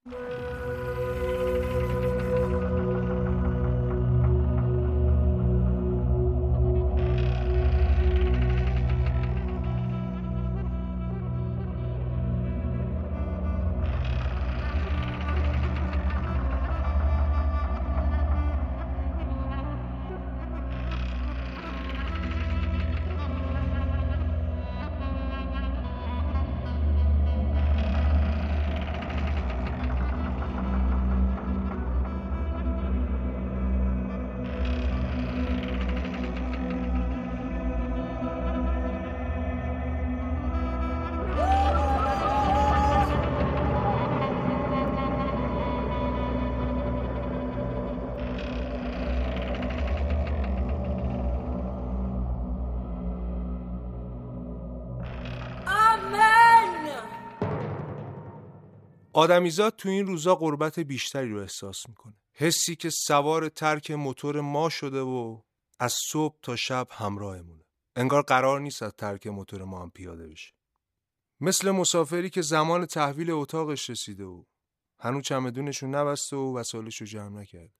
آدمیزاد تو این روزا غربت بیشتری رو احساس میکنه. حسی که سوار ترک موتور ما شده و از صبح تا شب همراهمونه. انگار قرار نیست از ترک موتور ما هم پیاده بشه. مثل مسافری که زمان تحویل اتاقش رسیده و هنوز چمدونشو نبسته و وسایلشو جمع نکرده.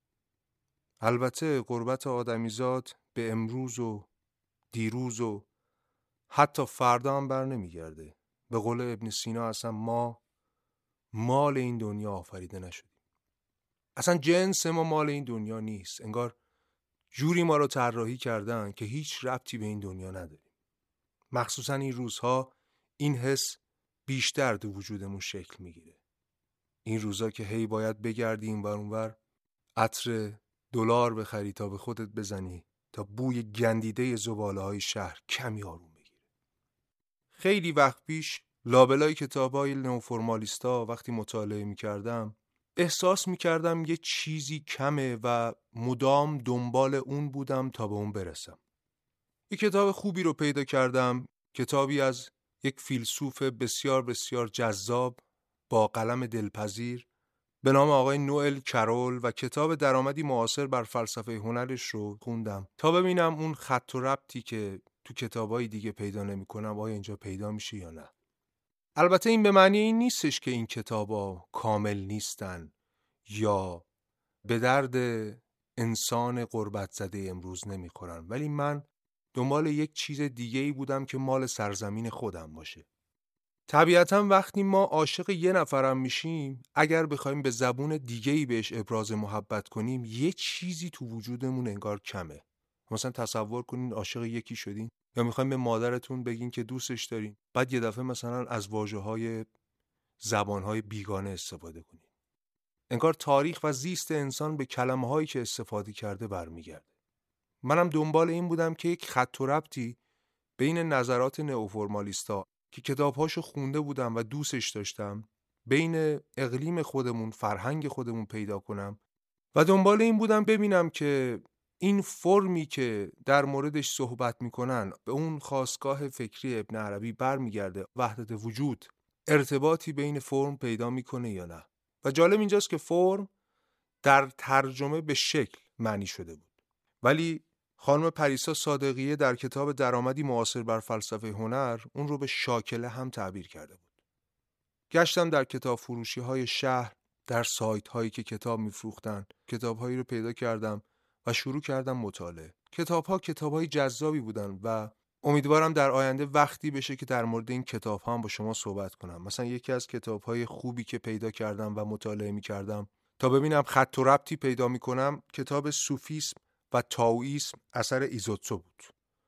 البته غربت آدمیزاد به امروز و دیروز و حتی فردا هم بر نمیگرده. به قول ابن سینا اصلا ما مال این دنیا آفریده نشدیم. اصلا جنس ما مال این دنیا نیست. انگار جوری ما رو طراحی کردن که هیچ ربطی به این دنیا نداریم. مخصوصا این روزها این حس بیشتر تو وجودمون شکل میگیره. این روزا که هی باید بگردی این ور اون ور، عطر دلار بخری تا به خودت بزنی تا بوی گندیده زباله‌های شهر کمی آروم بگیره. خیلی وقت پیش لابلای کتابای نوفورمالیستا وقتی مطالعه میکردم احساس میکردم یه چیزی کمه و مدام دنبال اون بودم تا به اون برسم. یه کتاب خوبی رو پیدا کردم، کتابی از یک فیلسوف بسیار بسیار جذاب با قلم دلپذیر به نام آقای نوئل کرول و کتاب درآمدی معاصر بر فلسفه هنرش رو خوندم تا ببینم اون خط و ربطی که تو کتابای دیگه پیدا نمی‌کنم آیا اینجا پیدا میشه یا نه. البته این به معنی این نیستش که این کتابا کامل نیستن یا به درد انسان غربت زده امروز نمیخورن، ولی من دنبال یک چیز دیگه‌ای بودم که مال سرزمین خودم باشه. طبیعتاً وقتی ما عاشق یه نفرم میشیم، اگر بخوایم به زبون دیگه‌ای بهش ابراز محبت کنیم، یه چیزی تو وجودمون انگار کمه. مثلا تصور کنین عاشق یکی شدین یا میخوایم به مادرتون بگین که دوستش دارین، بعد یه دفعه مثلا از واژه‌های زبان‌های بیگانه استفاده کنین. انگار تاریخ و زیست انسان به کلمه‌هایی که استفاده کرده برمیگرده. منم دنبال این بودم که یک خط و ربطی بین نظرات نئوفورمالیستا که کتاب‌هاشو خونده بودم و دوستش داشتم، بین اقلیم خودمون، فرهنگ خودمون پیدا کنم و دنبال این بودم ببینم که این فرمی که در موردش صحبت میکنن به اون خاستگاه فکری ابن عربی برمیگرده، وحدت وجود، ارتباطی بین فرم پیدا میکنه یا نه. و جالب اینجاست که فرم در ترجمه به شکل معنی شده بود، ولی خانم پریسا صادقیه در کتاب درآمدی معاصر بر فلسفه هنر اون رو به شاکله هم تعبیر کرده بود. گشتم در کتاب فروشی های شهر، در سایت هایی که کتاب میفروختن، کتاب هایی رو پیدا کردم و شروع کردم مطالعه. کتاب های جذابی بودن و امیدوارم در آینده وقتی بشه که در مورد این کتاب ها هم با شما صحبت کنم. مثلا یکی از کتاب های خوبی که پیدا کردم و مطالعه می کردم تا ببینم خط و ربطی پیدا می کنم، کتاب سوفیسم و تائویسم اثر ایزوتسو بود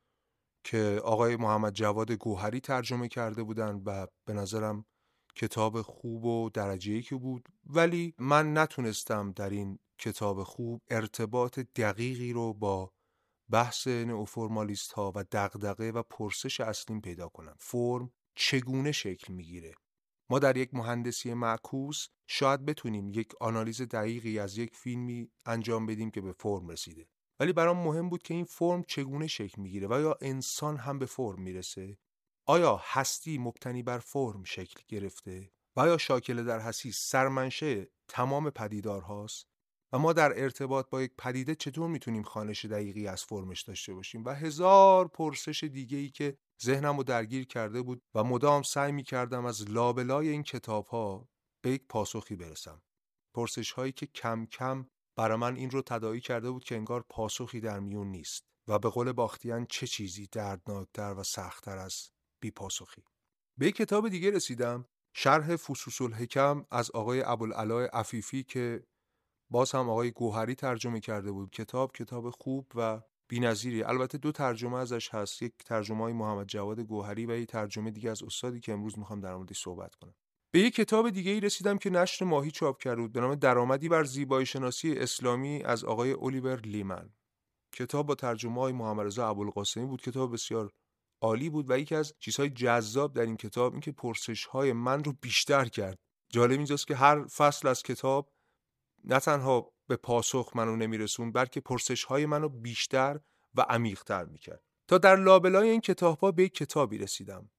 که آقای محمد جواد گوهری ترجمه کرده بودن و به نظرم کتاب خوب و درجه‌ای که بود، ولی من نتونستم در این کتاب خوب ارتباط دقیقی رو با بحث نئوفورمالیست ها و دغدغه و پرسش اصلیم پیدا کنم. فرم چگونه شکل میگیره؟ ما در یک مهندسی معکوس شاید بتونیم یک آنالیز دقیقی از یک فیلمی انجام بدیم که به فرم رسیده، ولی برام مهم بود که این فرم چگونه شکل میگیره و آیا انسان هم به فرم میرسه؟ آیا هستی مبتنی بر فرم شکل گرفته؟ و آیا شاکله در هستی سرمنشأ تمام پدیدارهاست؟ و ما در ارتباط با یک پدیده چطور میتونیم خوانش دقیقی از فرمش داشته باشیم؟ و هزار پرسش دیگه‌ای که ذهنمو درگیر کرده بود و مدام سعی میکردم از لابلای این کتاب‌ها به یک پاسخی برسم. پرسش هایی که کم کم برای من این رو تداعی کرده بود که انگار پاسخی در میون نیست و به قول باختیان چه چیزی دردناکتر و سختتر از بی پاسخی. به یک کتاب دیگه رسیدم، شرح فصوص الحکم از آقای ابوالعلا عفیفی که باز هم آقای گوهری ترجمه کرده بود. کتاب خوب و بی‌نظیری. البته 2 ترجمه ازش هست، یک ترجمه های محمد جواد گوهری و یک ترجمه دیگه از استادی که امروز میخوام در موردش صحبت کنم. به یک کتاب دیگه ای رسیدم که نشر ماهی چاپ کرده بود به نام درآمدی بر زیبایی شناسی اسلامی از آقای الیور لیمن. کتاب با ترجمه های محمد رضا ابوالقاسمی بود. کتاب بسیار عالی بود و یکی از چیزهای جذاب در این کتاب این که پرسش های من رو بیشتر کرد. جالب اینجاست که هر فصل از کتاب نه تنها به پاسخ منو نمیرسون بلکه پرسش های منو بیشتر و عمیق‌تر میکرد. تا در لابلای این کتاب‌ها به یک کتابی رسیدم،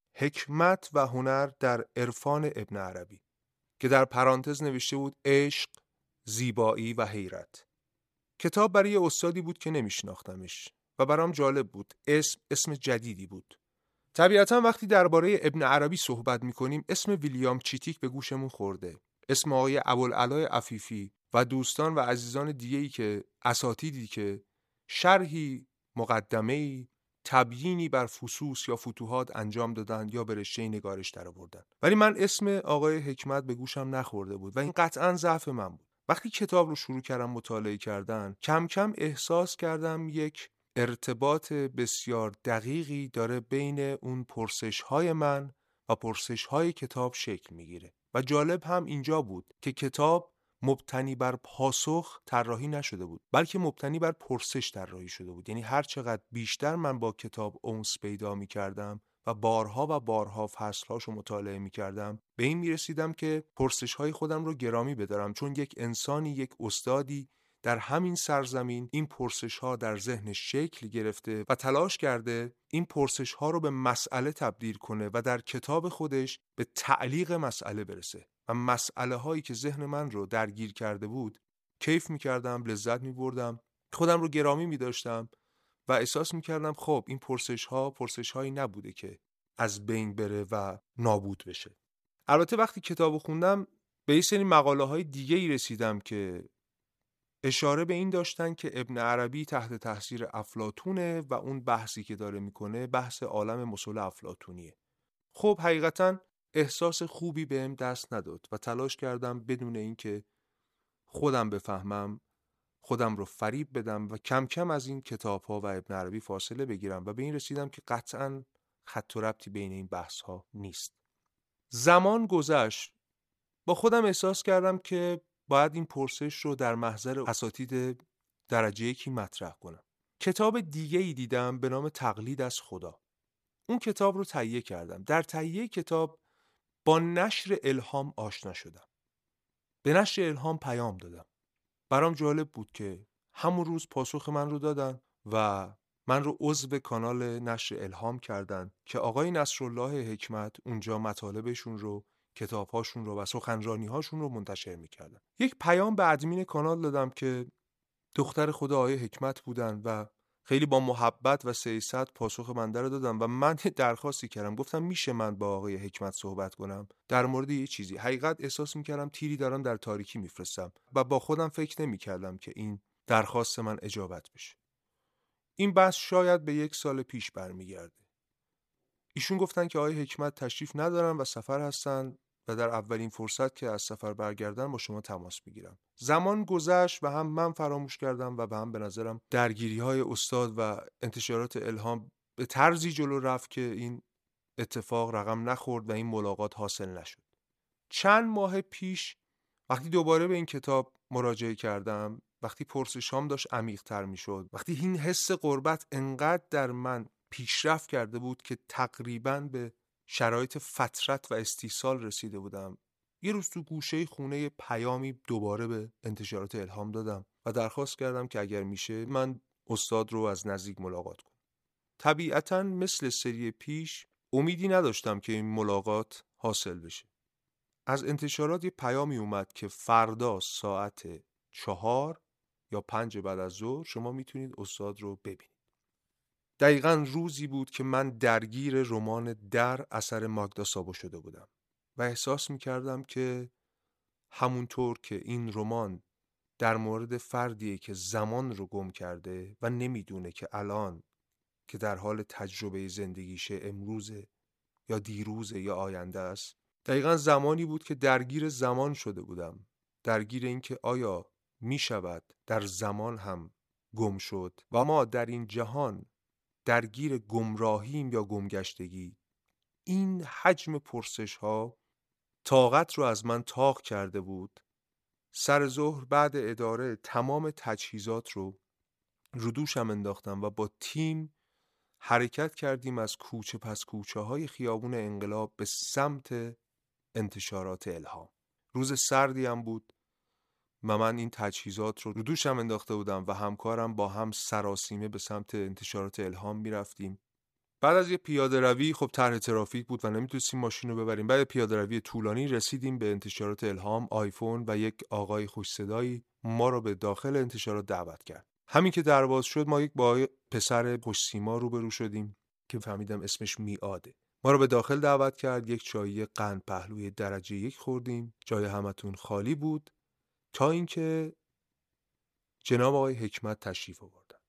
حکمت و هنر در عرفان ابن عربی، که در پرانتز نوشته بود عشق، زیبایی و حیرت. کتاب برای استادی بود که نمیشناختمش و برام جالب بود. اسم جدیدی بود. طبیعتا وقتی درباره ابن عربی صحبت میکنیم اسم ویلیام چیتیک به گوشمون خورده. اسم آقای ابوالعلا عفیفی و دوستان و عزیزان دیگه‌ای که اساتیدی که شرحی، مقدمه‌ای، تبیینی بر فصوص یا فتوحات انجام دادن یا به رشته نگارش درآوردن. ولی من اسم آقای حکمت به گوشم نخورده بود و این قطعاً ضعف من بود. وقتی کتاب رو شروع کردم مطالعه کردن، کم کم احساس کردم یک ارتباط بسیار دقیقی داره بین اون پرسش‌های من و پرسش‌های کتاب شکل میگیره. و جالب هم اینجا بود که کتاب مبتنی بر پاسخ طراحی نشده بود بلکه مبتنی بر پرسش طراحی شده بود. یعنی هر چقدر بیشتر من با کتاب اونس پیدا می‌کردم و بارها فصل‌هاشو مطالعه می‌کردم به این می‌رسیدم که پرسش‌های خودم رو گرامی بدارم، چون یک انسانی، یک استادی در همین سرزمین این پرسش‌ها در ذهنش شکل گرفته و تلاش کرده این پرسش‌ها رو به مسئله تبدیل کنه و در کتاب خودش به تعلیق مسئله برسه. و مسئله هایی که ذهن من رو درگیر کرده بود کیف می‌کردم، لذت می‌بردم، خودم رو گرامی می‌داشتم و احساس می‌کردم خب این پرسش‌هایی نبوده که از بین بره و نابود بشه. البته وقتی کتابو خوندم به یه سری مقاله‌های دیگه‌ای رسیدم که اشاره به این داشتن که ابن عربی تحت تاثیر افلاطونه و اون بحثی که داره میکنه بحث عالم مسل افلاطونیه. خب حقیقتا احساس خوبی بهم دست نداد و تلاش کردم بدون اینکه خودم بفهمم خودم رو فریب بدم و کم کم از این کتاب‌ها و ابن عربی فاصله بگیرم و به این رسیدم که قطعاً خط و ربطی بین این بحث‌ها نیست. زمان گذشت، با خودم احساس کردم که باید این پرسش رو در محضر اساتید درجه یکی مطرح کنم. کتاب دیگه‌ای دیدم به نام تقلید از خدا. اون کتاب رو تهیه کردم. در تهیه کتاب با نشر الهام آشنا شدم. به نشر الهام پیام دادم. برام جالب بود که همون روز پاسخ من رو دادن و من رو عضو کانال نشر الهام کردن که آقای نصرالله حکمت اونجا مطالبشون رو، کتاب‌هاشون رو و سخنرانی‌هاشون رو منتشر می‌کردن. یک پیام به ادمین کانال دادم که دختر خود آقای حکمت بودن و خیلی با محبت و سیاست پاسخ بنده رو دادم و من درخواستی کردم. گفتم میشه من با آقای حکمت صحبت کنم در مورد یه چیزی. حقیقت احساس می‌کردم تیری دارم در تاریکی میفرستم و با خودم فکر نمی‌کردم که این درخواست من اجابت بشه. این بحث شاید به 1 سال پیش برمیگرده. ایشون گفتن که آقای حکمت تشریف ندارن و سفر هستن و در اولین فرصت که از سفر برگردن با شما تماس میگیرم. زمان گذشت و هم من فراموش کردم و هم به نظرم درگیری‌های استاد و انتشارات الهام به طرزی جلو رفت که این اتفاق رقم نخورد و این ملاقات حاصل نشد. چند ماه پیش وقتی دوباره به این کتاب مراجعه کردم، وقتی پرسشام داشت عمیق‌تر میشد، وقتی این حس غربت انقدر در من پیشرفت کرده بود که تقریباً به شرایط فترت و استیصال رسیده بودم، یه روز تو گوشه خونه پیامی دوباره به انتشارات الهام دادم و درخواست کردم که اگر میشه من استاد رو از نزدیک ملاقات کنم. طبیعتاً مثل سری پیش امیدی نداشتم که این ملاقات حاصل بشه. از انتشارات یه پیامی اومد که فردا ساعت 4 یا 5 بعد از ظهر شما میتونید استاد رو ببینید. دقیقاً روزی بود که من درگیر رمان در اثر ماگدا سابو شده بودم و احساس میکردم که همونطور که این رمان در مورد فردیه که زمان رو گم کرده و نمیدونه که الان که در حال تجربه زندگیشه امروزه یا دیروزه یا آینده است، دقیقا زمانی بود که درگیر زمان شده بودم، درگیر این که آیا می شود در زمان هم گم شد و ما در این جهان درگیر گمراهیم یا گمگشتگی. این حجم پرسش ها طاقت رو از من طاق کرده بود. سر ظهر بعد اداره تمام تجهیزات رو دوشم انداختم و با تیم حرکت کردیم از کوچه پس کوچه های خیابون انقلاب به سمت انتشارات الهام. روز سردی هم بود و من این تجهیزات رو دوشم انداخته بودم و همکارم با هم سراسیمه به سمت انتشارات الهام می رفتیم. بعد از یه پیاده روی، خب طرح ترافیک بود و نمیتونستیم ماشین رو ببریم، بعد پیاده روی طولانی رسیدیم به انتشارات الهام. آیفون و یک آقای خوش صدایی ما رو به داخل انتشارات دعوت کرد. همین که در باز شد ما با پسر خوش سیما روبرو شدیم که فهمیدم اسمش میعاده. ما رو به داخل دعوت کرد، یک چایی قند پهلوی درجه 1 خوردیم. جای همتون خالی بود تا اینکه جناب آقای حکمت تشریف آوردن.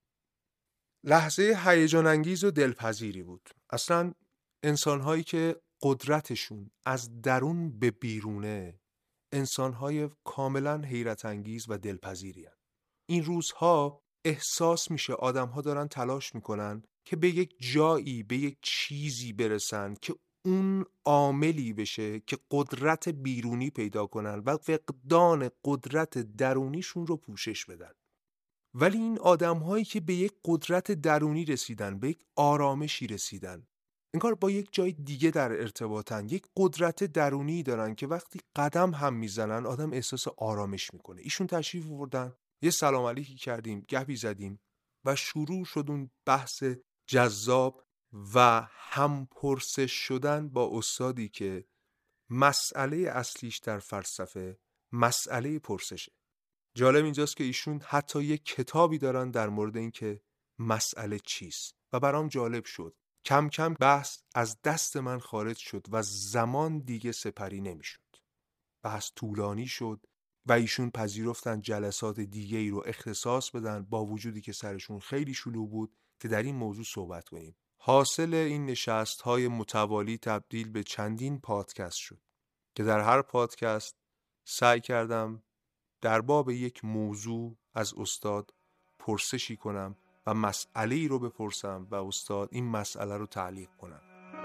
لحظه هیجان انگیز و دلپذیری بود. اصلا انسان‌هایی که قدرتشون از درون به بیرونه، انسان‌های کاملا حیرت انگیز و دلپذیری هستند. این روزها احساس میشه آدم‌ها دارن تلاش میکنن که به یک جایی، به یک چیزی برسن که اون عاملی بشه که قدرت بیرونی پیدا کنن و فقدان قدرت درونیشون رو پوشش بدن. ولی این آدم‌هایی که به یک قدرت درونی رسیدن، به یک آرامشی رسیدن، انگار با یک جای دیگه در ارتباطن، یک قدرت درونی دارن که وقتی قدم هم میزنن آدم احساس آرامش میکنه. ایشون تشریف آوردن، یه سلام علیکی کردیم، گپی زدیم و شروع شد اون بحث جذاب و هم پرسش شدن با استادی که مسئله اصلیش در فلسفه مسئله پرسشه. جالب اینجاست که ایشون حتی یک کتابی دارن در مورد این که مسئله چیست و برام جالب شد. کم کم بحث از دست من خارج شد و زمان دیگه سپری نمیشد. بحث طولانی شد و ایشون پذیرفتن جلسات دیگه ای رو اختصاص بدن، با وجودی که سرشون خیلی شلوغ بود، که در این موضوع صحبت کنیم. حاصل این نشست‌های متوالی تبدیل به چندین پادکست شد که در هر پادکست سعی کردم در باب یک موضوع از استاد پرسشی کنم و مسئله‌ای رو بپرسم و استاد این مسئله رو تعلیق کنم.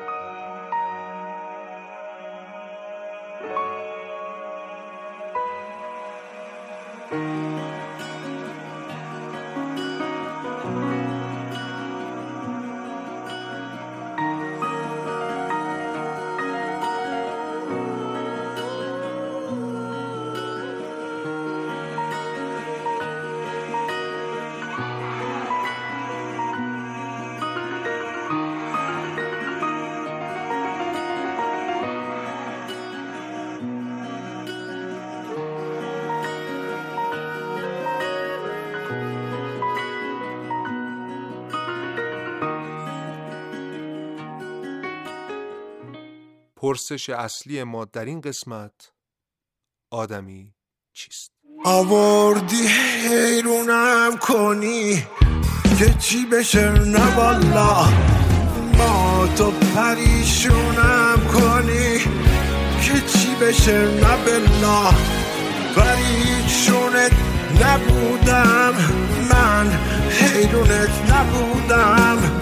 پرسش اصلی ما در این قسمت آدمی چیست؟ آوردی حیرونم کنی که چی بشه نه والا، ما تو پریشونم کنی که چی بشه نه بلا، پریشونت نبودم من، حیرونت نبودم.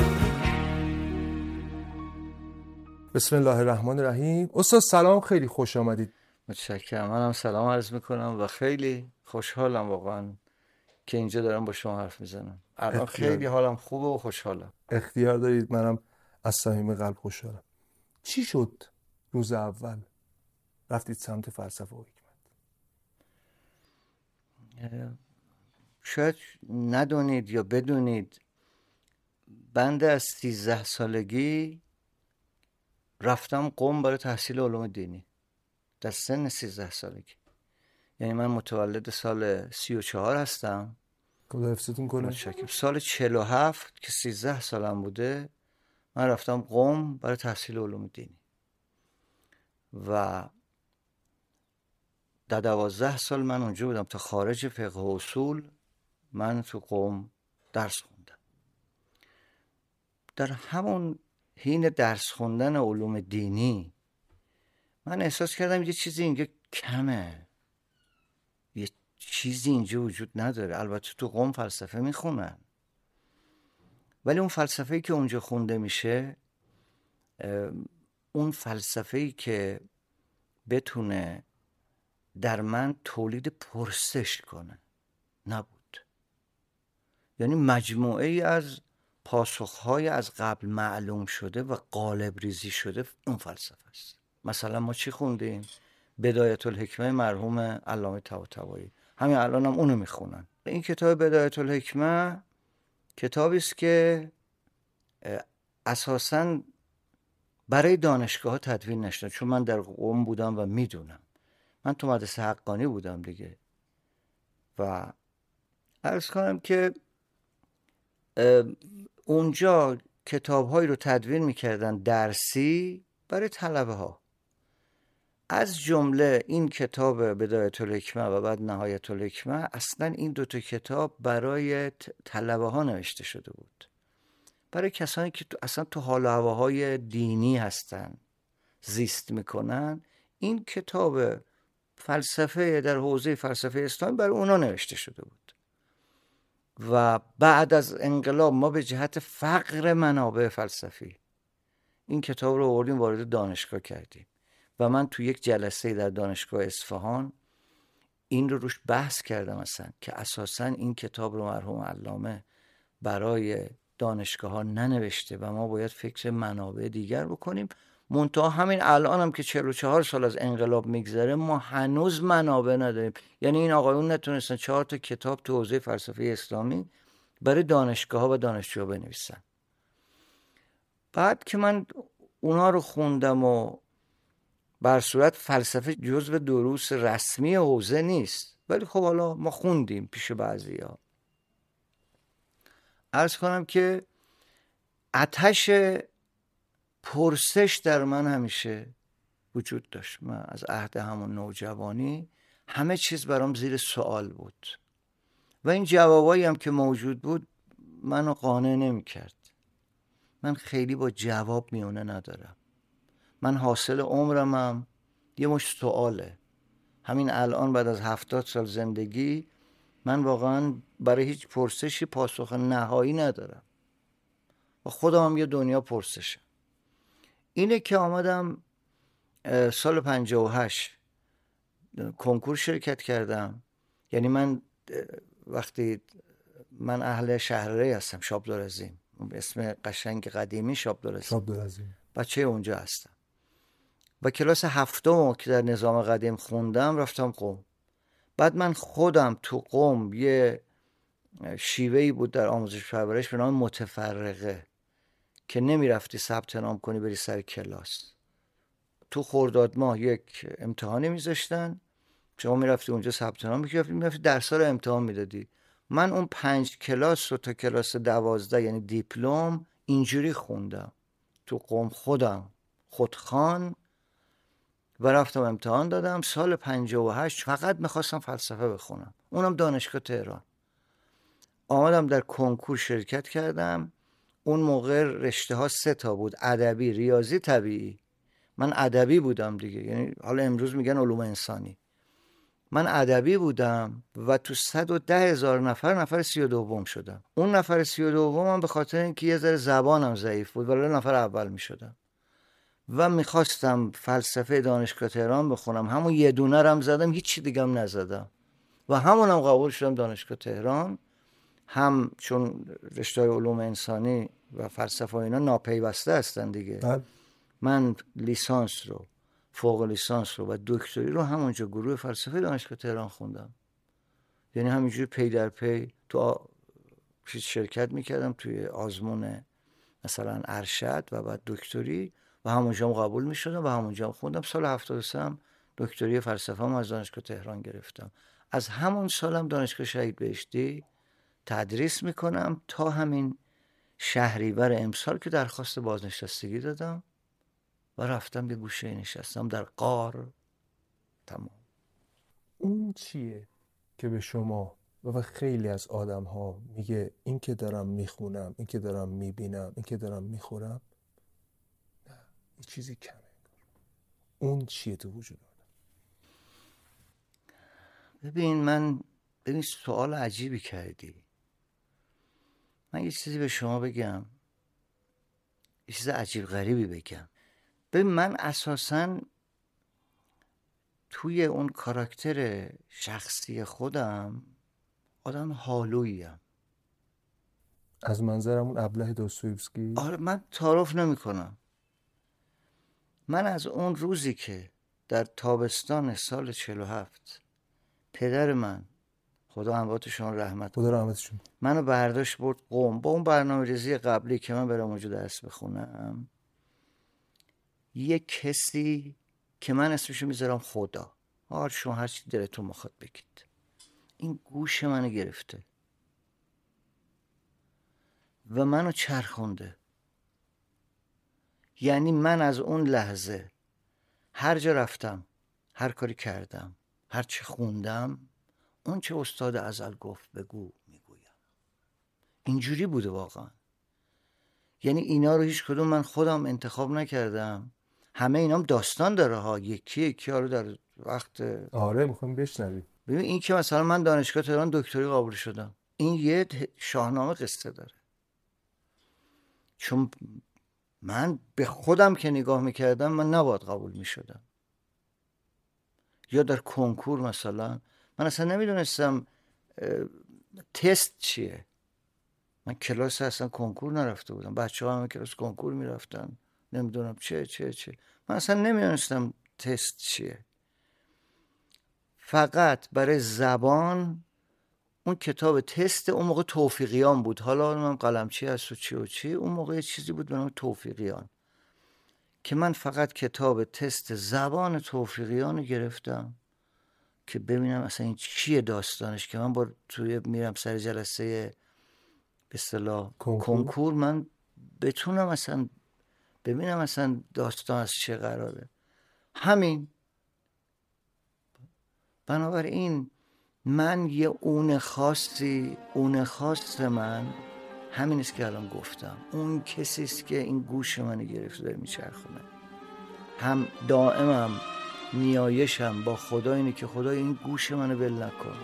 بسم الله الرحمن الرحیم. استاد سلام، خیلی خوش آمدید. متشکرم. منم سلام عرض میکنم و خیلی خوشحالم واقعا که اینجا دارم با شما حرف میزنم. الان خیلی حالم خوبه و خوشحالم. اختیار دارید، منم از صمیم قلب خوشحالم. چی شد روز اول رفتید سمت فلسفه و حکمت؟ شاید ندونید یا بدونید، بنده از 13 سالگی رفتم قم برای تحصیل علوم دینی در سن 13 سالگی. یعنی من متولد سال 34 هستم. خدا حفظتون کنه. متشکرم. سال 47 که 13 سالم بوده من رفتم قم برای تحصیل علوم دینی و در 12 سال من اونجا بودم. تا خارج فقه و اصول من تو قم درس خوندم. در همون حین درس خوندن علوم دینی من احساس کردم یه چیزی اینجا کمه، یه چیزی اینجا وجود نداره. البته تو قم فلسفه میخونن، ولی اون فلسفه‌ای که اونجا خونده میشه، اون فلسفه‌ای که بتونه در من تولید پرسش کنه نبود. یعنی مجموعه ای از پاسخهای از قبل معلوم شده و قالب ریزی شده اون فلسفه است. مثلا ما چی خوندیم؟ بدایت الحکمه مرحوم علامه طباطبایی، همین الان هم اونو میخونن. این کتاب بدایت الحکمه کتابی است که اساساً برای دانشگاه ها تدوین نشده، چون من در قم بودم و میدونم. من تو مدرسه حقانی بودم دیگه و عرض کنم که اونجا کتاب‌هایی رو تدوین می‌کردن درسی برای طلبه ها. از جمله این کتاب بدایت الحکمه و بعد نهایت الحکمه، اصلا این دوتا کتاب برای طلبه ها نوشته شده بود، برای کسانی که اصلا تو حال و هواهای دینی هستن، زیست میکنن. این کتاب فلسفه در حوزه فلسفه اسلامی برای اونا نوشته شده بود و بعد از انقلاب ما به جهت فقر منابع فلسفی این کتاب رو آوردیم وارد دانشگاه کردیم و من تو یک جلسه در دانشگاه اصفهان این رو روش بحث کردم اصلا که اساساً این کتاب رو مرحوم علامه برای دانشگاه ها ننوشته و ما باید فکر منابع دیگر بکنیم. منتها همین الان هم که 44 سال از انقلاب میگذره ما هنوز منابع نداریم. یعنی این آقایون نتونستن 4 تا کتاب تو حوزه فلسفه اسلامی برای دانشگاه ها و دانشجوها بنویسن. بعد که من اونا رو خوندم و بر صورت فلسفه جزو دروس رسمی حوزه نیست، ولی خب حالا ما خوندیم پیش بعضیا. عرض کنم که آتش پرسش در من همیشه وجود داشت. من از عهد همون نوجوانی همه چیز برام زیر سوال بود و این جوابایی هم که موجود بود منو قانع نمی کرد. من خیلی با جواب میونه ندارم. من حاصل عمرم هم یه مش سواله. همین الان بعد از 70 سال زندگی من واقعا برای هیچ پرسشی پاسخ نهایی ندارم و خودم هم یه دنیا پرسشم. اینه که آمدم سال 58 کنکور شرکت کردم. یعنی من وقتی من اهل شهرری هستم، شابدارعظیم، اسم قشنگ قدیمی شابدارعظیم، بچه اونجا هستم و کلاس 7 که در نظام قدیم خوندم رفتم قم. بعد من خودم تو قم یه شیوهی بود در آموزش پرورش به نام متفرقه که نمی رفتی ثبت نام کنی بری سر کلاس. تو خرداد ماه یک امتحانی میذاشتن، شما می رفتی اونجا ثبت نام میکردی، می رفتی درس‌ها رو امتحان میدادی. من اون 5 کلاس رو تا کلاس 12 یعنی دیپلم اینجوری خوندم تو قم، خودخوان و رفتم امتحان دادم. سال 58 فقط میخواستم فلسفه بخونم، اونم دانشگاه تهران. آمدم در کنکور شرکت کردم. اون موقع رشته ها 3 تا بود: ادبی، ریاضی، طبیعی. من ادبی بودم دیگه، یعنی حالا امروز میگن علوم انسانی. من ادبی بودم و تو 110,000 نفر 32 شدم. اون نفر 32 هم به خاطر اینکه یه ذره زبانم ضعیف بود ولی نفر اول میشدم و میخواستم فلسفه دانشگاه تهران بخونم. همون یه دونه رم زدم، هیچی دیگه هم نزدم و همونم قبول شدم دانشگاه تهران. هم چون رشته علوم انسانی و فلسفه اینا ناپیوسته هستن دیگه. من لیسانس رو، فوق لیسانس رو و دکتری رو همونجا گروه فلسفه دانشگاه تهران خوندم. یعنی همینجوری پی در پی تو شرکت میکردم توی آزمون مثلا ارشد و بعد دکتری و همونجا هم قبول میشدم و همونجا هم خوندم. سال 73 هم دکتری فلسفه هم از دانشگاه تهران گرفتم. از همون سالم دانشگاه شهید بهشتی تدریس میکنم تا همین شهریور امسال که درخواست بازنشستگی دادم و و رفتم یه گوشه نشستم در غار. تمام. اون چیه که به شما و خیلی از آدم ها میگه این که دارم میخونم، این که دارم میبینم، این که دارم میخورم، نه، یه چیزی کمه. اون چیه تو وجود آدم؟ ببین سوال عجیبی کردی. من یه چیزی به شما بگم، یه چیز عجیب غریبی بگم. ببین من اساساً توی اون کاراکتر شخصی خودم آدم حالوییم. از منظرم اون ابله دوستویفسکی. آره، من تعارف نمی کنم. من از اون روزی که در تابستان سال 47 پدر من، خدا امواتشون رحمت کنه، خدا رحمتشون، منو برداشت برد قم با اون برنامه‌ریزی قبلی که من برم اونجا درس بخونم، یک کسی که من اسمشو میذارم خدا، شما هر چی دلتون میخواد بگید، این گوش منو گرفته و منو چرخونده. یعنی من از اون لحظه هر جا رفتم، هر کاری کردم، هر چی خوندم، اون چه استاد ازل گفت بگو میگویم. اینجوری بوده واقعا. یعنی اینا رو هیچ کدوم من خودم انتخاب نکردم. همه اینام داستان داره ها، یکی رو در وقت. آره میخوام بشنوی. ببین این که مثلا من دانشگاه تهران دکتری قبول شدم، این یه شاهنامه قصه داره. چون من به خودم که نگاه میکردم من نباید قبول میشدم. یا در کنکور مثلا من اصلا نمیدونستم تست چیه. من کلاس اصلا کنکور نرفته بودم، بچه ها همه کلاس کنکور میرفتن، نمیدونم چه من اصلا نمیدونستم تست چیه. فقط برای زبان اون کتاب تست اون موقع توفیقیان بود، حالا من قلمچی هست و چی اون موقع یه چیزی بود به نام توفیقیان که من فقط کتاب تست زبان توفیقیان رو گرفتم که ببینم اصلا این چیه داستانش، که من توی میرم سر جلسه به اصطلاح کنکور من بتونم اصلا ببینم اصلا داستان از چه قراره. همین. بنابراین من یه اون خاص من همین است که الان گفتم. اون کسی است که این گوش منو گرفته داره میچرخونه. هم دائمم نیایشم با خدا اینه که خدا این گوش منو ول نکن.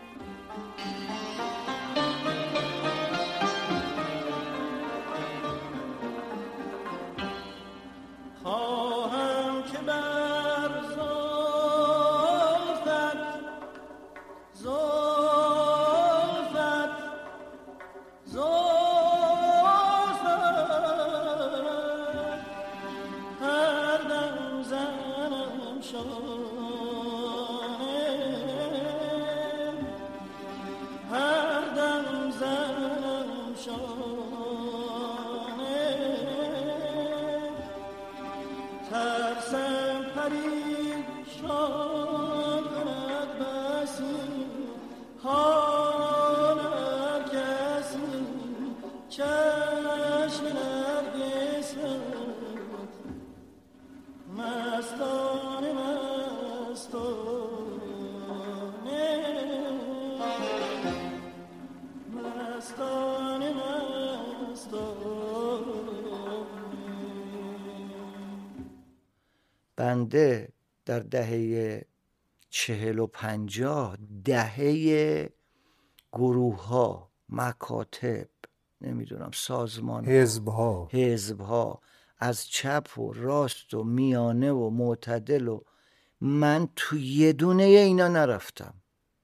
بنده در دهه 40 و 50 دهه گروه ها، مکاتب، نمیدونم سازمان، حزب ها از چپ و راست و میانه و معتدل و من تو یه دونه اینا نرفتم،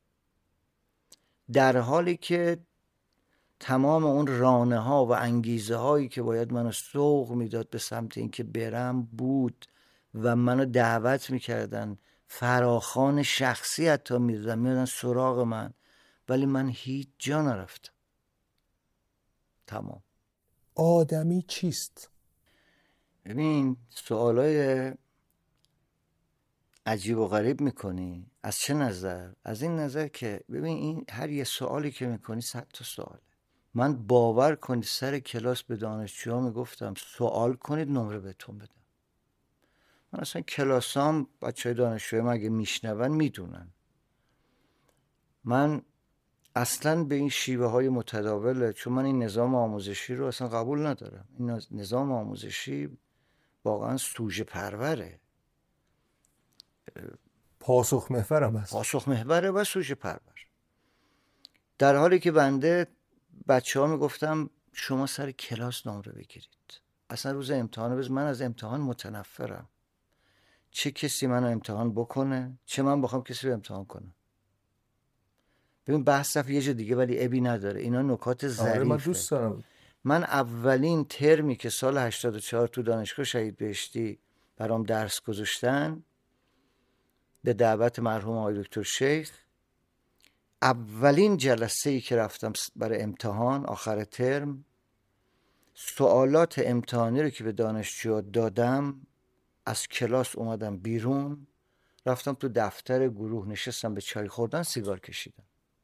در حالی که تمام اون رانه ها و انگیزه هایی که باید منو سوق میداد به سمت این که برم بود و منو دعوت میکردن، فراخوان شخصی حتی میدادن سراغ من، ولی من هیچ جا نرفتم. تمام. آدمی چیست؟ ببین سوالای عجیب و غریب میکنی. از چه نظر؟ از این نظر که ببین این هر یه سوالی که میکنی 100 تا سواله. من باور کنید سر کلاس به دانشجوها میگفتم سوال کنید نمره بهتون بدم. من اصلا کلاسام بچه های دانشجوی من اگه میشنون میدونن من اصلا به این شیوه های متداوله، چون من این نظام آموزشی رو اصلا قبول ندارم. این نظام آموزشی واقعا سوژه پروره، پاسخ محورم هست. پاسخ محوره و سوژه پرور. در حالی که بنده بچه ها میگفتم شما سر کلاس نمره بگیرید، اصلا روز امتحان من از امتحان متنفرم. چه کسی منو امتحان بکنه، چه من بخوام کسی رو امتحان کنم. ببین بحث یه جا دیگه ولی ابی نداره، اینا نکات ظریفه. من دوست دارم. من اولین ترمی که سال 84 تو دانشگاه شهید بهشتی برام درس گذاشتن به دعوت مرحوم آقای دکتر شیخ، اولین جلسه‌ای که رفتم برای امتحان آخر ترم، سوالات امتحانی رو که به دانشجو دادم از کلاس اومدم بیرون، رفتم تو دفتر گروه نشستم به چای خوردن، سیگار کشیدم.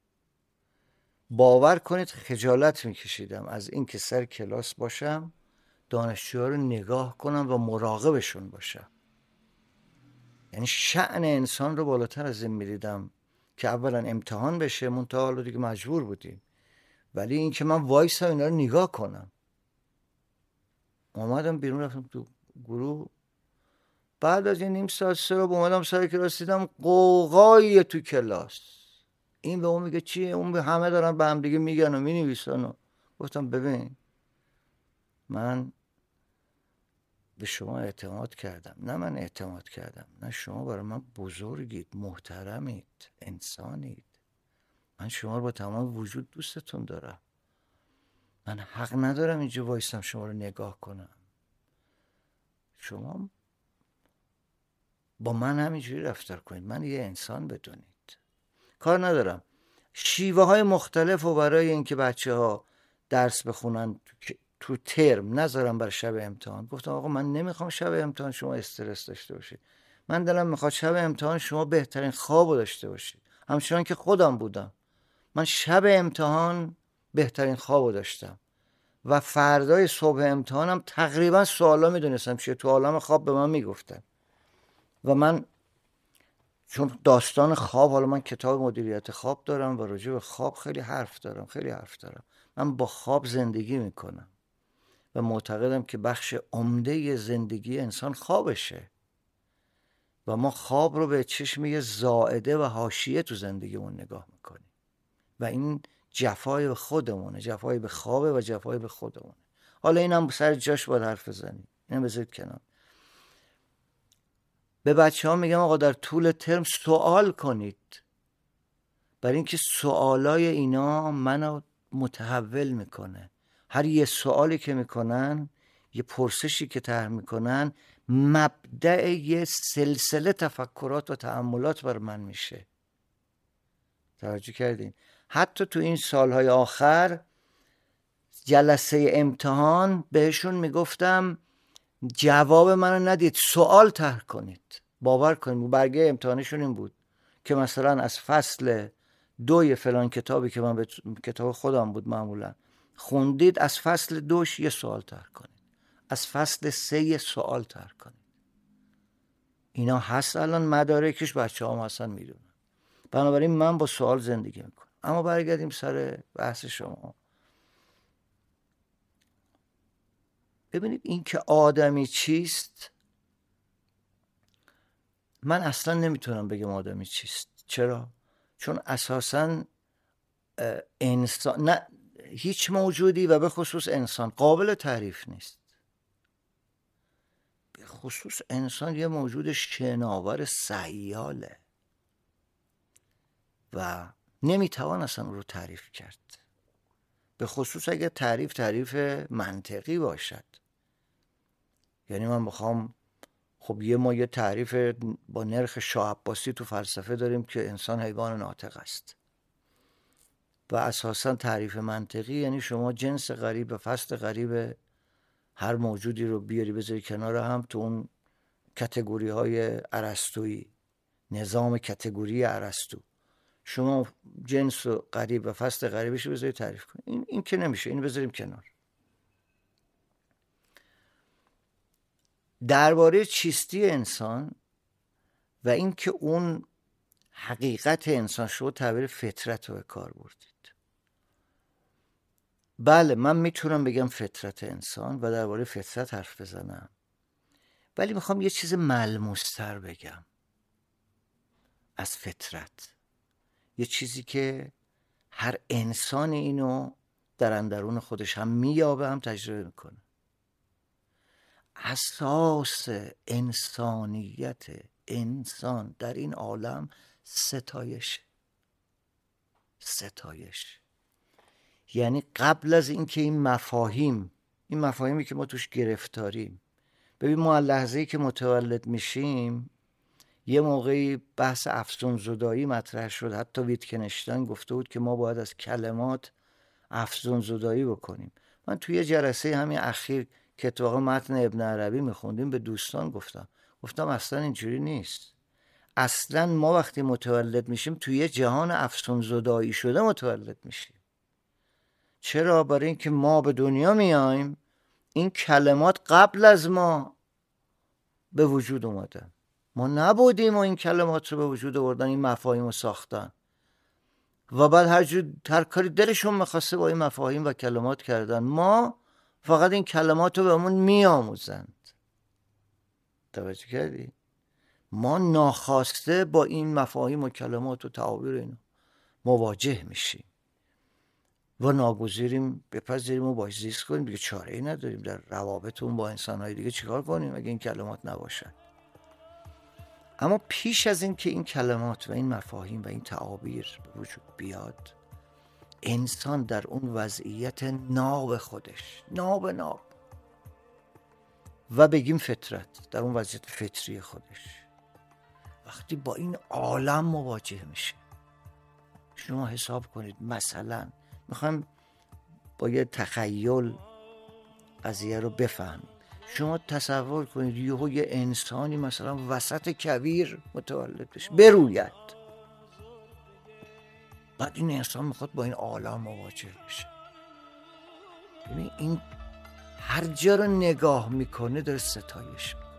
باور کنید خجالت میکشیدم از این که سر کلاس باشم، دانشجوها رو نگاه کنم و مراقبشون باشم. یعنی شأن انسان رو بالاتر از این میدیدم که اولا امتحان بشه، منتها حالا دیگه مجبور بودیم، ولی این که من وایسا اینا رو نگاه کنم. اومدم بیرون، رفتم تو گروه، بعد از این نیم ساعت سراب اومدم سر کلاس، دیدم قوقایی تو کلاس، این به اون میگه چیه، اون به همه دارن به هم دیگه میگن و مینویسن. و گفتم ببین من به شما اعتماد کردم، نه من اعتماد کردم، نه شما برای من بزرگید، محترمید، انسانید. من شما رو با تمام وجود دوستتون دارم. من حق ندارم اینجا وایسم شما رو نگاه کنم. شما با من همینجوری رفتار کنید، من یه انسان بدونید. کار ندارم شیوه های مختلف و برای اینکه بچه ها درس بخونن تو ترم نذارم برای شب امتحان. گفتم آقا من نمیخوام شب امتحان شما استرس داشته باشید، من دلم میخواد شب امتحان شما بهترین خوابو داشته باشید، همچنان که خودم بودم. من شب امتحان بهترین خوابو داشتم و فردای صبح امتحانم تقریبا سوالا میدونستم چیه، تو عالم خواب به من میگفتن. و من چون داستان خواب، حالا من کتاب مدیریت خواب دارم و راجع به خواب خیلی حرف دارم. من با خواب زندگی میکنم و معتقدم که بخش عمده زندگی انسان خوابشه و ما خواب رو به چشم یه زائده و حاشیه تو زندگیمون نگاه میکنیم و این جفای به خودمونه، جفای به خوابه و جفای به خودمونه. حالا اینم سر جاش باید حرف بزنیم، اینم بذارید کنار. به بچه ها میگم آقا در طول ترم سوال کنید، برای اینکه سوالای اینا منو متحول میکنه. هر یه سوالی که میکنن، یه پرسشی که طرح میکنن، مبدأ یه سلسله تفکرات و تأملات بر من میشه. توجه کردین؟ حتی تو این سالهای آخر جلسه امتحان بهشون میگفتم جواب منو ندید، سوال طرح کنید. باور کنید برگه امتحانشون این بود که مثلا از فصل 2 فلان کتابی که من کتاب خودم بود معمولا خوندید، از فصل 2 یه سوال طرح کنید، از فصل 3 یه سوال طرح کنید. اینا هست الان مدارکش، بچه هم اصلا میدونن. بنابراین من با سوال زندگی میکنم. اما برگردیم سر بحث شما. ببینید این که آدمی چیست، من اصلا نمیتونم بگم آدمی چیست. چرا؟ چون اساساً انسان، نه هیچ موجودی و به خصوص انسان قابل تعریف نیست. به خصوص انسان یه موجود شناور سیاله و نمیتوان اصلا رو تعریف کرد، به خصوص اگه تعریف منطقی باشد. یعنی من بخوام، خب ما یه تعریف با نرخ شاه عباسی تو فلسفه داریم که انسان حیوان ناطق است و اساسا تعریف منطقی یعنی شما جنس غریب و فصل غریب هر موجودی رو بیاری بذاری کنار هم تو اون کتگوری های ارسطویی، نظام کتگوری ارسطو، شما جنس غریب و فصل غریبش رو بذاری تعریف کنید. این که نمیشه، اینو بذاریم کنار. درباره چیستی انسان و اینکه اون حقیقت انسان، شما تعبیر فطرت رو به کار بردید. بله من میتونم بگم فطرت انسان و درباره فطرت حرف بزنم، ولی میخوام یه چیز ملموستر بگم از فطرت، یه چیزی که هر انسان اینو در اندرون خودش هم مییابه هم تجربه میکنه. اساس انسانیت انسان در این عالم ستایش. یعنی قبل از اینکه این مفاهیمی که ما توش گرفتاریم، ببین ما لحظه‌ای که متولد میشیم، یه موقعی بحث افزون زدایی مطرح شد، حتی ویتکنشتاین گفته بود که ما باید از کلمات افزون زدایی بکنیم. من توی یه جلسه همین اخیر که اتفاقا متن ابن عربی میخوندیم به دوستان گفتم اصلا اینجوری نیست. اصلا ما وقتی متولد میشیم توی یه جهان افزون زدایی شده متولد میشیم. چرا؟ برای اینکه ما به دنیا میایم، این کلمات قبل از ما به وجود اومدن، ما نبودیم و این کلمات رو به وجود آوردن، این مفاهیم رو ساختن و بعد هر کاری دلشون میخواسته با این مفاهیم و کلمات کردن. ما فقط این کلمات رو بهمون میآموزند. توجه کردی؟ ما ناخواسته با این مفاهیم و کلمات و تعابیر اینا مواجه میشیم و ناگزیریم بپذیریم و باش زیست کنیم دیگه. چاره‌ای نداریم در روابطمون با انسان‌های دیگه. چیکار کنیم اگه این کلمات نباشن؟ اما پیش از این که این کلمات و این مفاهیم و این تعابیر به وجود بیاد، انسان در اون وضعیت ناب خودش، ناب و بگیم فطرت، در اون وضعیت فطری خودش وقتی با این عالم مواجه میشه، شما حساب کنید. مثلا میخوایم با یه تخیل قضیه رو بفهمیم. شما تصور کنید یه انسانی مثلا وسط کویر متولد بشه، بروید. بعد این انسان میخواد با این عالم مواجه بشه. ببین این هر جا رو نگاه میکنه داره ستایش میکنه.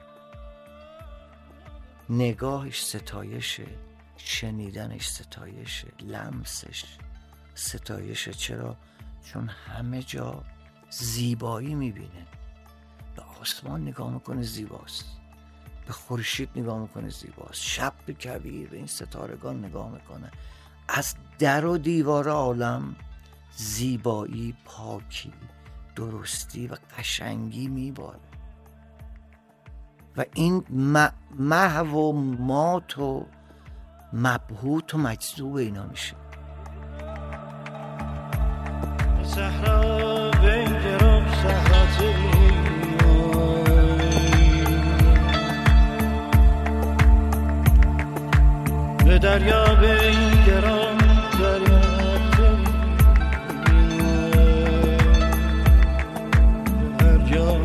نگاهش ستایشه، شنیدنش ستایشه، لمسش ستایشه. چرا؟ چون همه جا زیبایی میبینه. به آسمان نگاه میکنه زیباست، به خورشید نگاه میکنه زیباست، شب به کویر به این ستارگان نگاه میکنه. از در و دیوار عالم زیبایی، پاکی، درستی و قشنگی میباره و این محو و مات و مبهوت و مجذوب اینا میشه. صحرا بنگرم صحراتی به دریا بنگرم دریاتی هر جا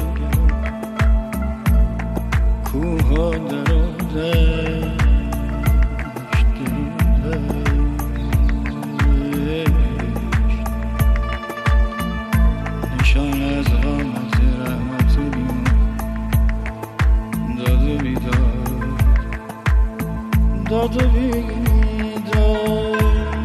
کوها دراده داد و بیداد.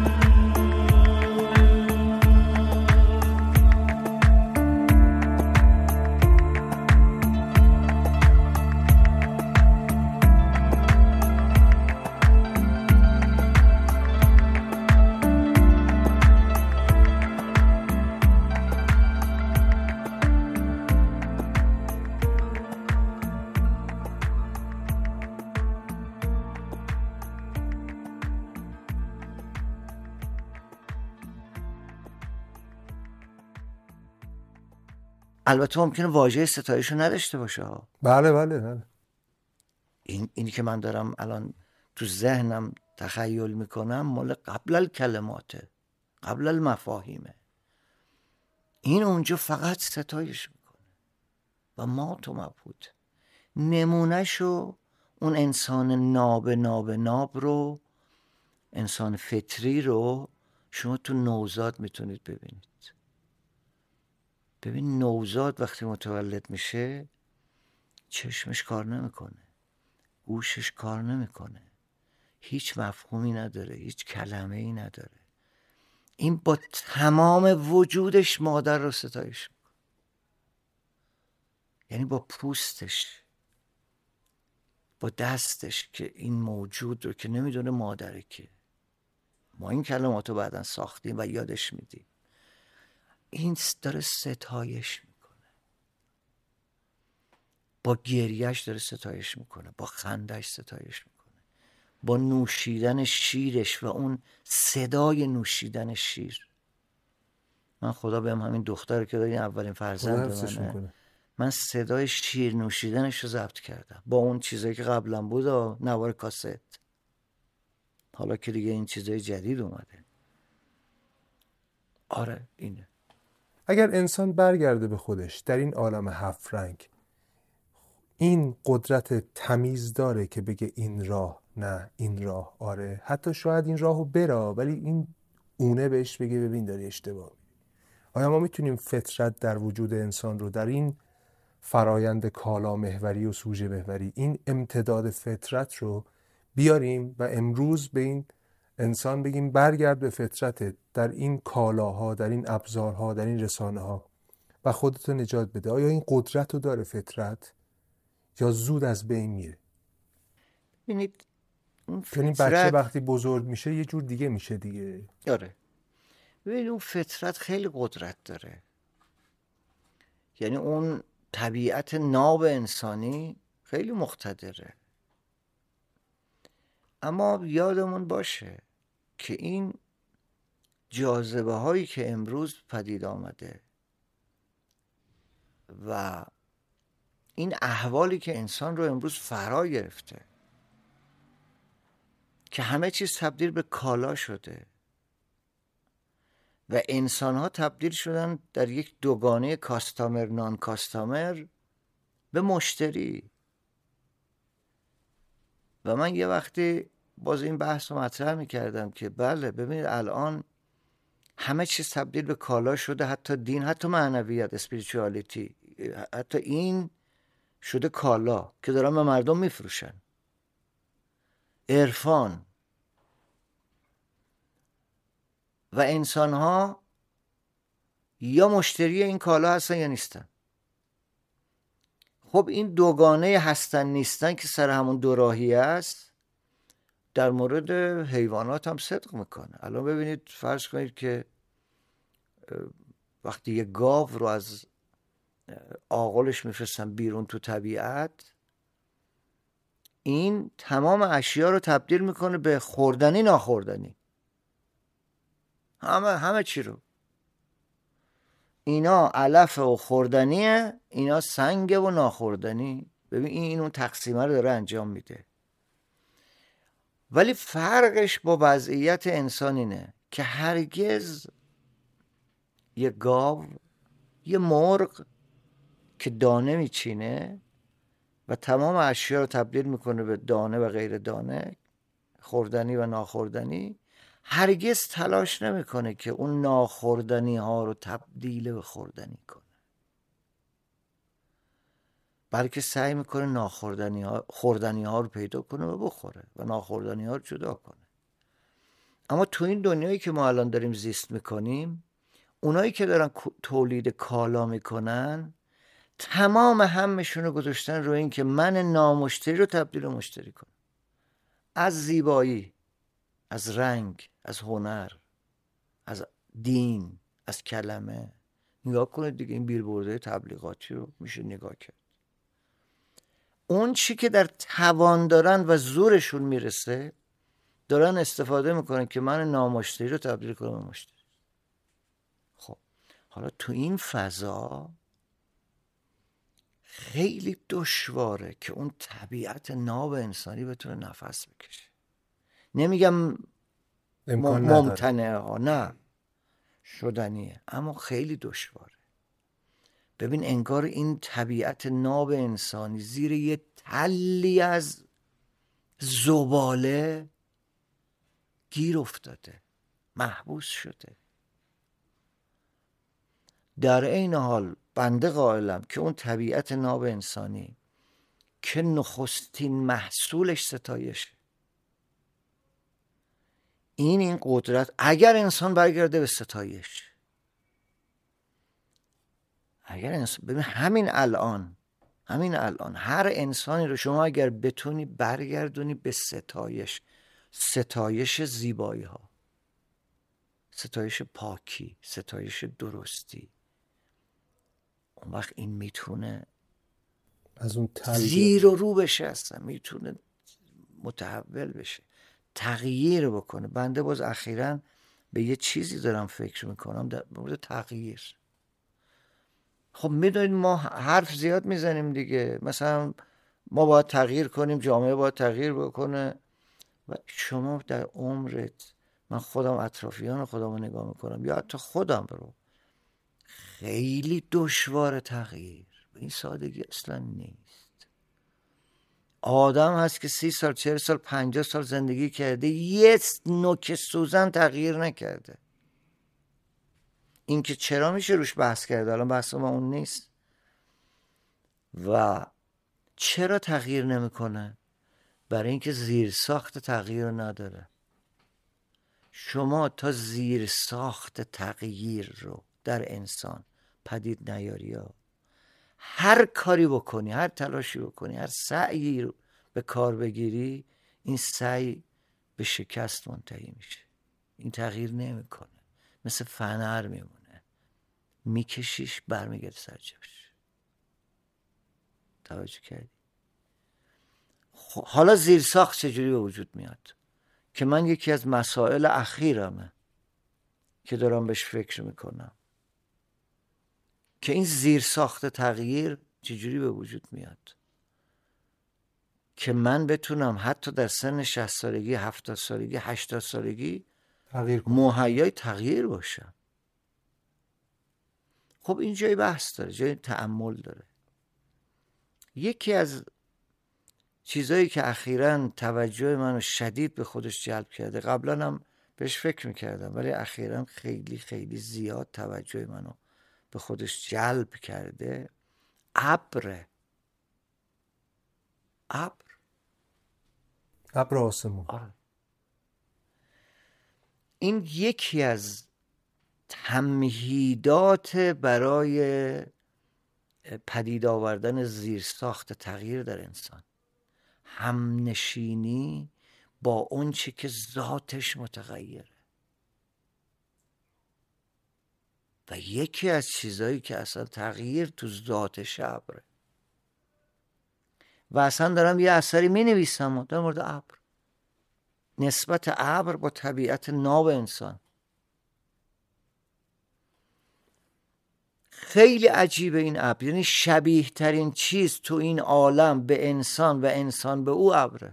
البته ممکنه واژه ستایش رو نداشته باشه. بله. اینی که من دارم الان تو ذهنم تخیل میکنم مال قبل الکلماته، قبل المفاهیمه. این اونجا فقط ستایش میکنه و ما تو مبهوت. نمونهشو اون انسان ناب رو، انسان فطری رو شما تو نوزاد میتونید ببینید. ببین نوزاد وقتی متولد میشه چشمش کار نمیکنه، گوشش کار نمیکنه، هیچ مفهومی نداره، هیچ کلمه ای نداره. این با تمام وجودش مادر رو ستایش میکنه. یعنی با پوستش، با دستش که این موجود رو که نمیدونه مادره که ما این کلمات رو بعداً ساختیم و یادش میدیم، این داره ستایش میکنه. با گریهش داره ستایش میکنه، با خندش ستایش میکنه، با نوشیدن شیرش و اون صدای نوشیدن شیر. من خدا بهم همین دختر که دارین اولین فرزند منه، من صدای شیر نوشیدنش رو ضبط کردم با اون چیزایی که قبلا بود و نوار کاست. حالا که دیگه این چیزای جدید اومده. آره اینه. اگر انسان برگرده به خودش در این عالم هفت رنگ، این قدرت تمیز داره که بگه این راه نه، این راه آره، حتی شاید این راهو برا، ولی این اونه بهش بگه ببین داری اشتباه می‌ری. آیا ما میتونیم فطرت در وجود انسان رو در این فرایند کالا محوری و سوژه محوری، این امتداد فطرت رو بیاریم و امروز به این انسان بگیم برگرد به فطرت در این کالاها، در این ابزارها، در این رسانه ها و خودتو نجات بده؟ آیا این قدرت رو داره فطرت یا زود از بین میره؟ ببینید اون یعنی بچه وقتی بزرگ میشه یه جور دیگه میشه دیگه. آره. ببینید اون فطرت خیلی قدرت داره. یعنی اون طبیعت ناب انسانی خیلی مقتدره. اما یادمون باشه که این جاذبه هایی که امروز پدید آمده و این احوالی که انسان رو امروز فرا گرفته که همه چیز تبدیل به کالا شده و انسان ها تبدیل شدن در یک دوگانه کاستامر نان کاستامر به مشتری. و من یه وقتی باز این بحث رو مطرح میکردم که بله ببینید الان همه چیز تبدیل به کالا شده، حتی دین، حتی معنویت، اسپریچوالیتی، حتی این شده کالا که دارن به مردم میفروشن. عرفان و انسان ها یا مشتری این کالا هستن یا نیستن. خب این دوگانه هستن نیستن که سر همون دوراهی است در مورد حیوانات هم صدق میکنه. الان ببینید فرض کنید که وقتی یه گاو رو از آغلش میفرستن بیرون تو طبیعت، این تمام اشیا رو تبدیل میکنه به خوردنی ناخوردنی، همه چی رو. اینا علف و خوردنیه، اینا سنگ و ناخوردنی. ببین این اون تقسیمه رو داره انجام میده. ولی فرقش با وضعیت انسان اینه که هرگز یه گاو، یه مرغ که دانه میچینه و تمام اشیا رو تبدیل میکنه به دانه و غیر دانه، خوردنی و ناخوردنی، هرگز تلاش نمیکنه که اون ناخوردنی ها رو تبدیل به خوردنی کنه، بلکه سعی میکنه خوردنی ها رو پیدا کنه و بخوره و ناخوردنی ها رو جدا کنه. اما تو این دنیایی که ما الان داریم زیست میکنیم، اونایی که دارن تولید کالا میکنن تمام همشون رو گذاشتن روی این که من نامشتری رو تبدیل به مشتری کنم. از زیبایی، از رنگ، از هنر، از دین، از کلمه. نگاه کنید دیگه این بیلبوردهای تبلیغاتی رو میشه نگاه کرد. اون چی که در توان دارن و زورشون میرسه دارن استفاده میکنن که من نامشتری رو تبدیل کنم به مشتری. خب حالا تو این فضا خیلی دشواره که اون طبیعت ناب انسانی بتونه نفس بکشه. نمیگم ممتنعه ها، نه، شدنیه، اما خیلی دشواره. ببین انگار این طبیعت ناب انسانی زیر یه تلی از زباله گیر افتاده، محبوس شده. در این حال بنده قائلم که اون طبیعت ناب انسانی که نخستین محصولش ستایش. این قدرت اگر انسان برگرده به ستایش، اگر انسان ببین همین الان هر انسانی رو شما اگر بتونی برگردونی به ستایش زیبایی ها، ستایش پاکی، ستایش درستی، اون وقت این میتونه از اون زیر و رو بشه، اصلا میتونه متحول بشه، تغییر بکنه. بنده باز اخیراً به یه چیزی دارم فکر میکنم در مورد تغییر. خب میدونید ما حرف زیاد میزنیم دیگه، مثلا ما باید تغییر کنیم، جامعه باید تغییر بکنه، و شما در عمرت، من خودم اطرافیان خودم رو نگاه میکنم یا حتی خودم رو، خیلی دشوار تغییر، به این سادگی اصلا نیست. آدم هست که 30 سال 40 سال 50 سال زندگی کرده، یه نوک سوزن تغییر نکرده. این که چرا میشه روش بحث کرده، الان بحث ما اون نیست. و چرا تغییر نمیکنه؟ برای اینکه زیرساخت تغییر رو نداره. شما تا زیرساخت تغییر رو در انسان پدید نیاری، هر کاری بکنی، هر تلاشی بکنی، هر سعی رو به کار بگیری، این سعی به شکست منتهی میشه. این تغییر نمیکنه، مثل فنر میمونه، میکشیش برمیگرد سر جاش. توجه کردی؟ حالا زیرساخت چجوری به وجود میاد؟ که من یکی از مسائل اخیرمه که دارم بهش فکر میکنم، که این زیرساخت تغییر چجوری به وجود میاد که من بتونم حتی در سن 60 سالگی 70 سالگی 80 سالگی مهیای تغییر باشم. خب این جای بحث داره، جای تأمل داره. یکی از چیزایی که اخیراً توجه منو شدید به خودش جلب کرده، قبلا هم بهش فکر میکردم ولی اخیراً خیلی خیلی زیاد توجه منو به خودش جلب کرده، ابر آسمون. این یکی از تمهیدات برای پدید آوردن زیرساخت تغییر در انسان، همنشینی با اون چی که ذاتش متغیره. و یکی از چیزایی که اصلا تغییر تو ذاتش ابره. و اصلا دارم یه اثری می نویسم در مورد ابر، نسبت ابر با طبیعت ناب انسان. خیلی عجیبه این ابر، یعنی شبیه ترین چیز تو این عالم به انسان و انسان به او ابره.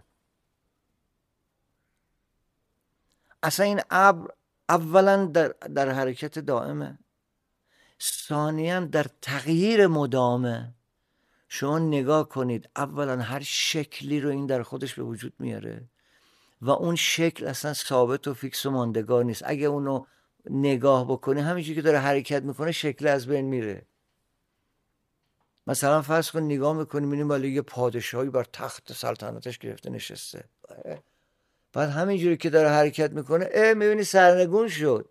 اصلا این ابر اولا در حرکت دائمه، ثانیاً در تغییر مدامه. شما نگاه کنید، اولا هر شکلی رو این در خودش به وجود میاره و اون شکل اصلا ثابت و فیکس و ماندگار نیست. اگه اونو نگاه بکنی همینجوری که داره حرکت میکنه شکل از بین میره. مثلا فرض کن نگاه میکنی میبینیم ولی یه پادشاهی بر تخت سلطنتش گرفته نشسته، بعد همینجوری که داره حرکت میکنه میبینی سرنگون شد.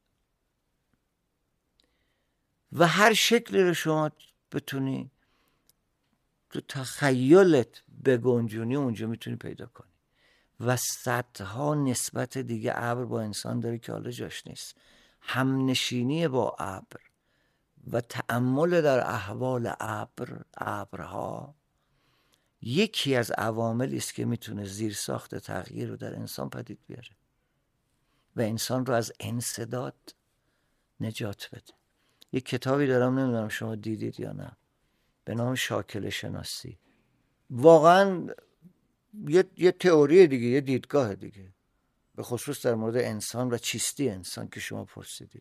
و هر شکلی رو شما بتونی تو تخیلت بگنجونی اونجا میتونی پیدا کنی. و صدها نسبت دیگه ابر با انسان داره که حالا جاش نیست. همنشینی با ابر و تأمل در احوال ابرها یکی از عواملی است که میتونه زیرساخت تغییر رو در انسان پدید بیاره و انسان رو از انسداد نجات بده. یک کتابی دارم، نمیدونم شما دیدید یا نه، به نام شاکله شناسی. واقعا یه تئوری دیگه، یه دیدگاه دیگه، به خصوص در مورد انسان و چیستی انسان که شما پرسیدید.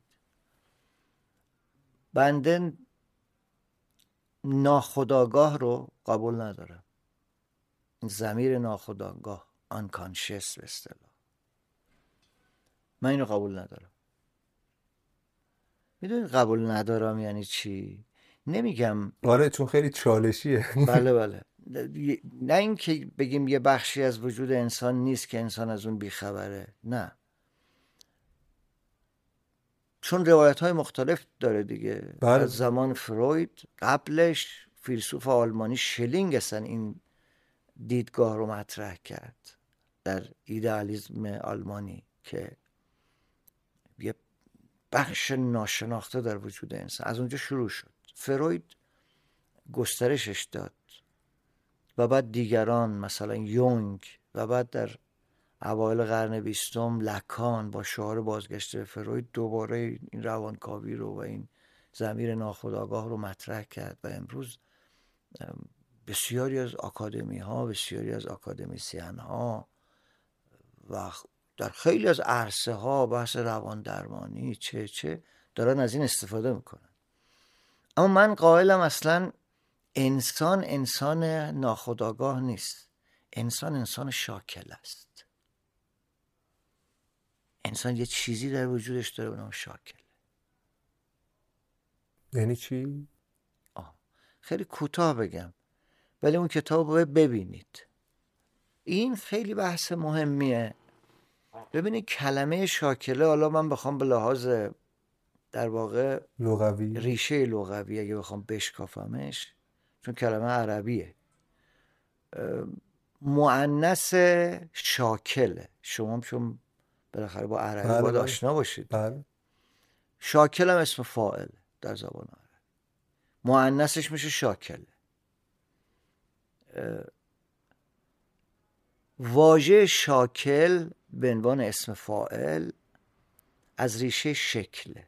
بنده ناخودآگاه رو قبول ندارم. ضمیر ناخودآگاه، unconscious به اصطلاح، من اینو قبول ندارم. میدونید قبول ندارم یعنی چی؟ نمیگم آره، چون خیلی چالشیه. بله نه این که بگیم یه بخشی از وجود انسان نیست که انسان از اون بیخبره، نه، چون روایت های مختلف داره دیگه. بله. از زمان فروید قبلش فیلسوف آلمانی شلینگ اصلا این دیدگاه رو مطرح کرد در ایدئالیسم آلمانی که یه بخش ناشناخته در وجود انسان، از اونجا شروع شد. فروید گسترشش داد و بعد دیگران مثلا یونگ و بعد در اوایل قرن 20 لکان با شعار بازگشت به فروید دوباره این روانکاوی رو و این ضمیر ناخودآگاه رو مطرح کرد و امروز بسیاری از آکادمی ها، بسیاری از آکادمیسین ها و در خیلی از عرصه ها بحث روان درمانی چه دارن از این استفاده میکنن. اما من قائلم اصلا انسان ناخودآگاه نیست، انسان شاکل است. انسان یه چیزی در وجودش داره به نام شاکل. یعنی چی؟ خیلی کوتاه بگم ولی اون کتاب رو ببینید. این خیلی بحث مهمیه. ببینید کلمه شاکله، حالا من بخوام به لحاظ در واقع لغوی، ریشه لغوی اگه بخوام بشکافمش، چون کلمه عربیه، مؤنث شاکله. شما چون بالاخره با عربی باید آشنا باشید. بله. شاکل هم اسم فاعل در زبان عربی، مؤنثش میشه شاکله. واژه شاکل به عنوان اسم فاعل از ریشه شکله.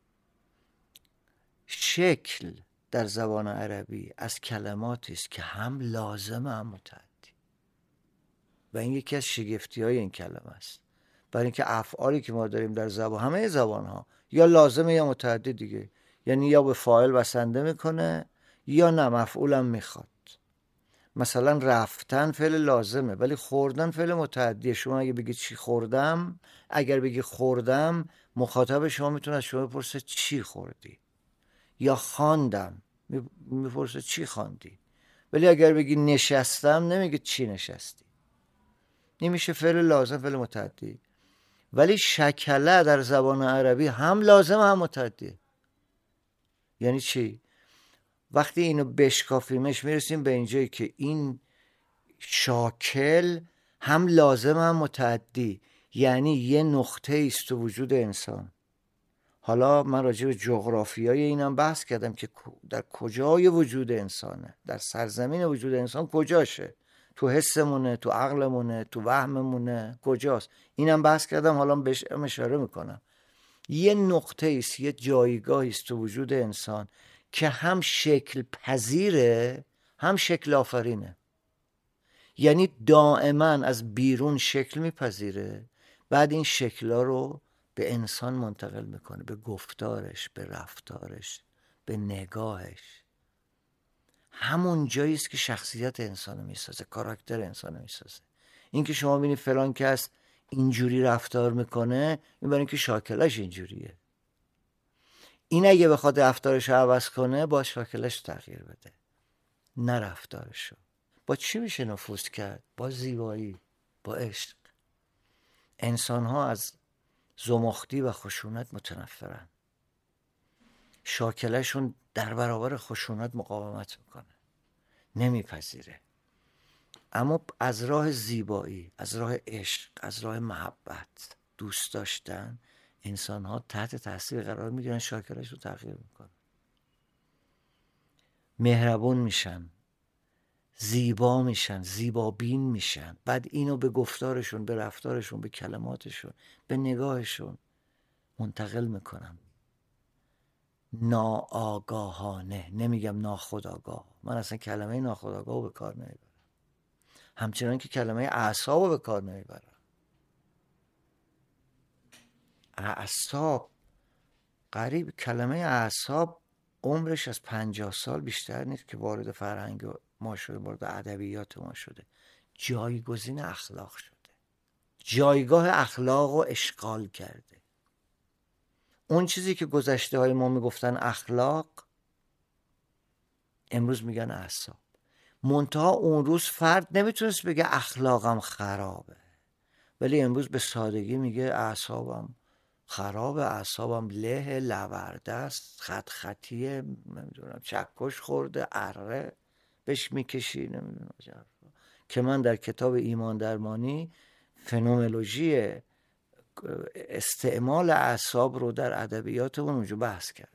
شکل در زبان عربی از کلماتی است که هم لازم هم متعدی و این یکی از شگفتی‌های این کلمه است، برای اینکه افعالی که ما داریم در زبان، همه زبان‌ها یا لازمه یا متعدی دیگه، یعنی یا به فاعل بسنده میکنه یا نه مفعولم میخواد. مثلا رفتن فعل لازمه ولی خوردن فعل متعدیه. شما اگه بگید چی خوردم، اگر بگی خوردم، مخاطب شما میتونه از شما بپرسه چی خوردی، یا خواندم میپرسه چی خواندی. ولی اگر بگی نشستم نمیگه چی نشستی. نمیشه فعل لازم فعل متعدی. ولی شکله در زبان عربی هم لازم هم متعدی. یعنی چی؟ وقتی اینو بشکافیمش میرسیم به اینجایی که این شاکل هم لازم هم متعدی، یعنی یه نقطه است تو وجود انسان. حالا من راجع به جغرافیای اینم بحث کردم که در کجای وجود انسانه، در سرزمین وجود انسان کجاشه، تو حسمونه، تو عقلمونه، تو وهممونه، کجاست. اینم بحث کردم، حالا بهش اشاره میکنم. یه نقطه است، یه جایگاهی است تو وجود انسان که هم شکل پذیره هم شکل آفرینه. یعنی دائما از بیرون شکل میپذیره، بعد این شکل‌ها رو به انسان منتقل میکنه، به گفتارش، به رفتارش، به نگاهش. همون جایی است که شخصیت انسان رو میسازه، کاراکتر انسان رو میسازه. این که شما ببینید فلان کس اینجوری رفتار میکنه، این برای اینکه شاکلش اینجوریه. این اگه بخواد رفتارش رو عوض کنه، با شاکلش تغییر بده، نه رفتارشو. با چی میشه نفوذ کرد؟ با زیبایی، با عشق. انسان ها از زمختی و خشونت متنفرن. شاکلشون در برابر خشونت مقاومت میکنه، نمیپذیره. اما از راه زیبایی، از راه عشق، از راه محبت، دوست داشتن، انسان ها تحت تاثیر قرار میگیرن، شاکلش رو تغییر میکنن، مهربون میشن، زیبا میشن، زیبابین میشن. بعد اینو به گفتارشون، به رفتارشون، به کلماتشون، به نگاهشون منتقل میکنن. ناآگاهانه، نمیگم ناخودآگاه. من اصلا کلمه ناخودآگاه رو به کار نمیبرم، همچنان که کلمه اعصاب رو به کار نمیبرم. اعصاب قریب، کلمه اعصاب عمرش از 50 سال بیشتر نیست که وارد فرهنگ ما شده، وارد ادبیات ما شده. جایگزین اخلاق شده، جایگاه اخلاق رو اشغال کرده. اون چیزی که گذشته های ما میگفتن اخلاق، امروز میگن اعصاب. منتها اون روز فرد نمیتونست بگه اخلاقم خرابه، ولی امروز به سادگی میگه اعصابم خرابه، اعصابم له، لورده است، خط خطیه، نمیدونم چکش خورده، اره بهش میکشی، نمیدونم. که من در کتاب ایمان درمانی فنومنولوژی استعمال اعصاب رو در ادبیاتمون اونجا بحث کردم.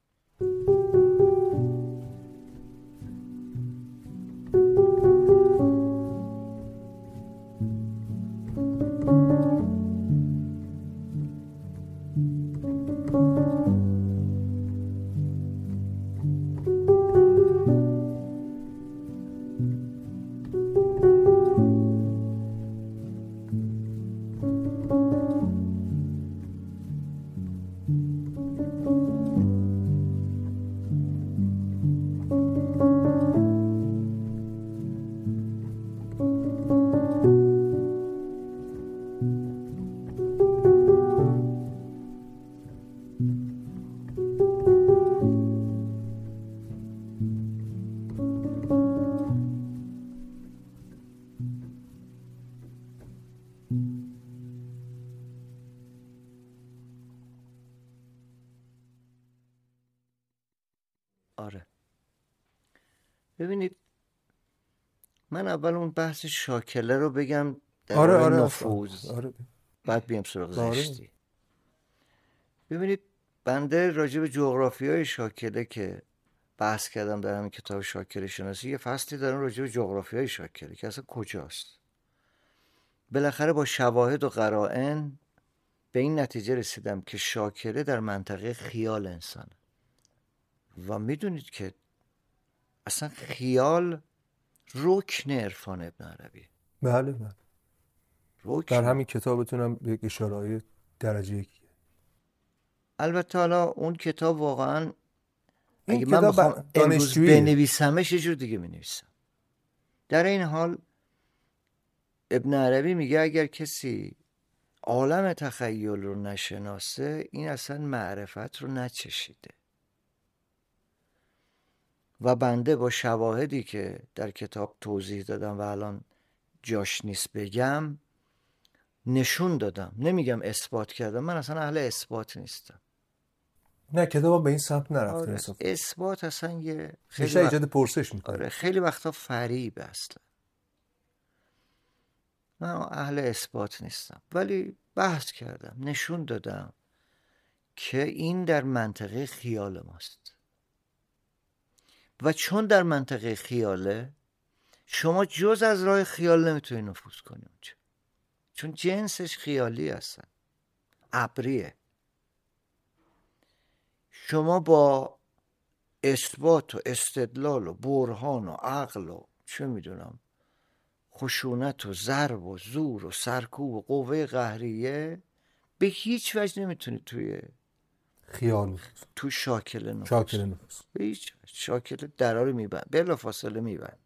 آره ببینید، من اول اون بحث شاکله رو بگم در نفوذ، بعد بیام سراغ زشتی. ببینید بنده راجع به جغرافیای شاکله که بحث کردم در همین کتاب شاکله شناسی، یه فصلی دارم راجع به جغرافیای شاکله که اصلا کجاست. بالاخره با شواهد و قرائن به این نتیجه رسیدم که شاکله در منطقه خیال انسانه و میدونید که اصلا خیال رکن عرفان ابن عربی. بله بله، رکن. در همین کتابتونم یک اشاره‌ای درجه یکیه. البته حالا اون کتاب واقعا اگه من بخوام امروز بنویسمش یه جور دیگه می‌نویسم. در این حال ابن عربی میگه اگر کسی عالم تخیل رو نشناسه این اصلا معرفت رو نچشیده. و بنده با شواهدی که در کتاب توضیح دادم و الان جاش نیست بگم نشون دادم، نمیگم اثبات کردم، من اصلا اهل اثبات نیستم. نه کتاب به این سمت نرفته. آره، اثبات اصلا یه خیلی ایجاد پرسش میکنه. آره خیلی وقتا فریب اصلا. من اهل اثبات نیستم، ولی بحث کردم، نشون دادم که این در منطقه خیال ماست و چون در منطقه خیاله شما جز از راه خیال نمیتونی نفوذ کنی اونجا، چون جنسش خیالی هستن، ابریه. شما با اثبات و استدلال و برهان و عقل و چه میدونم خشونت و ضرب و زور و سرکوب و قوه قهریه به هیچ وجه نمیتونی توی خیال تو شاکله نفوذ. به هیچ وجه. شاکله درا رو میبند، بلافاصله میبنده.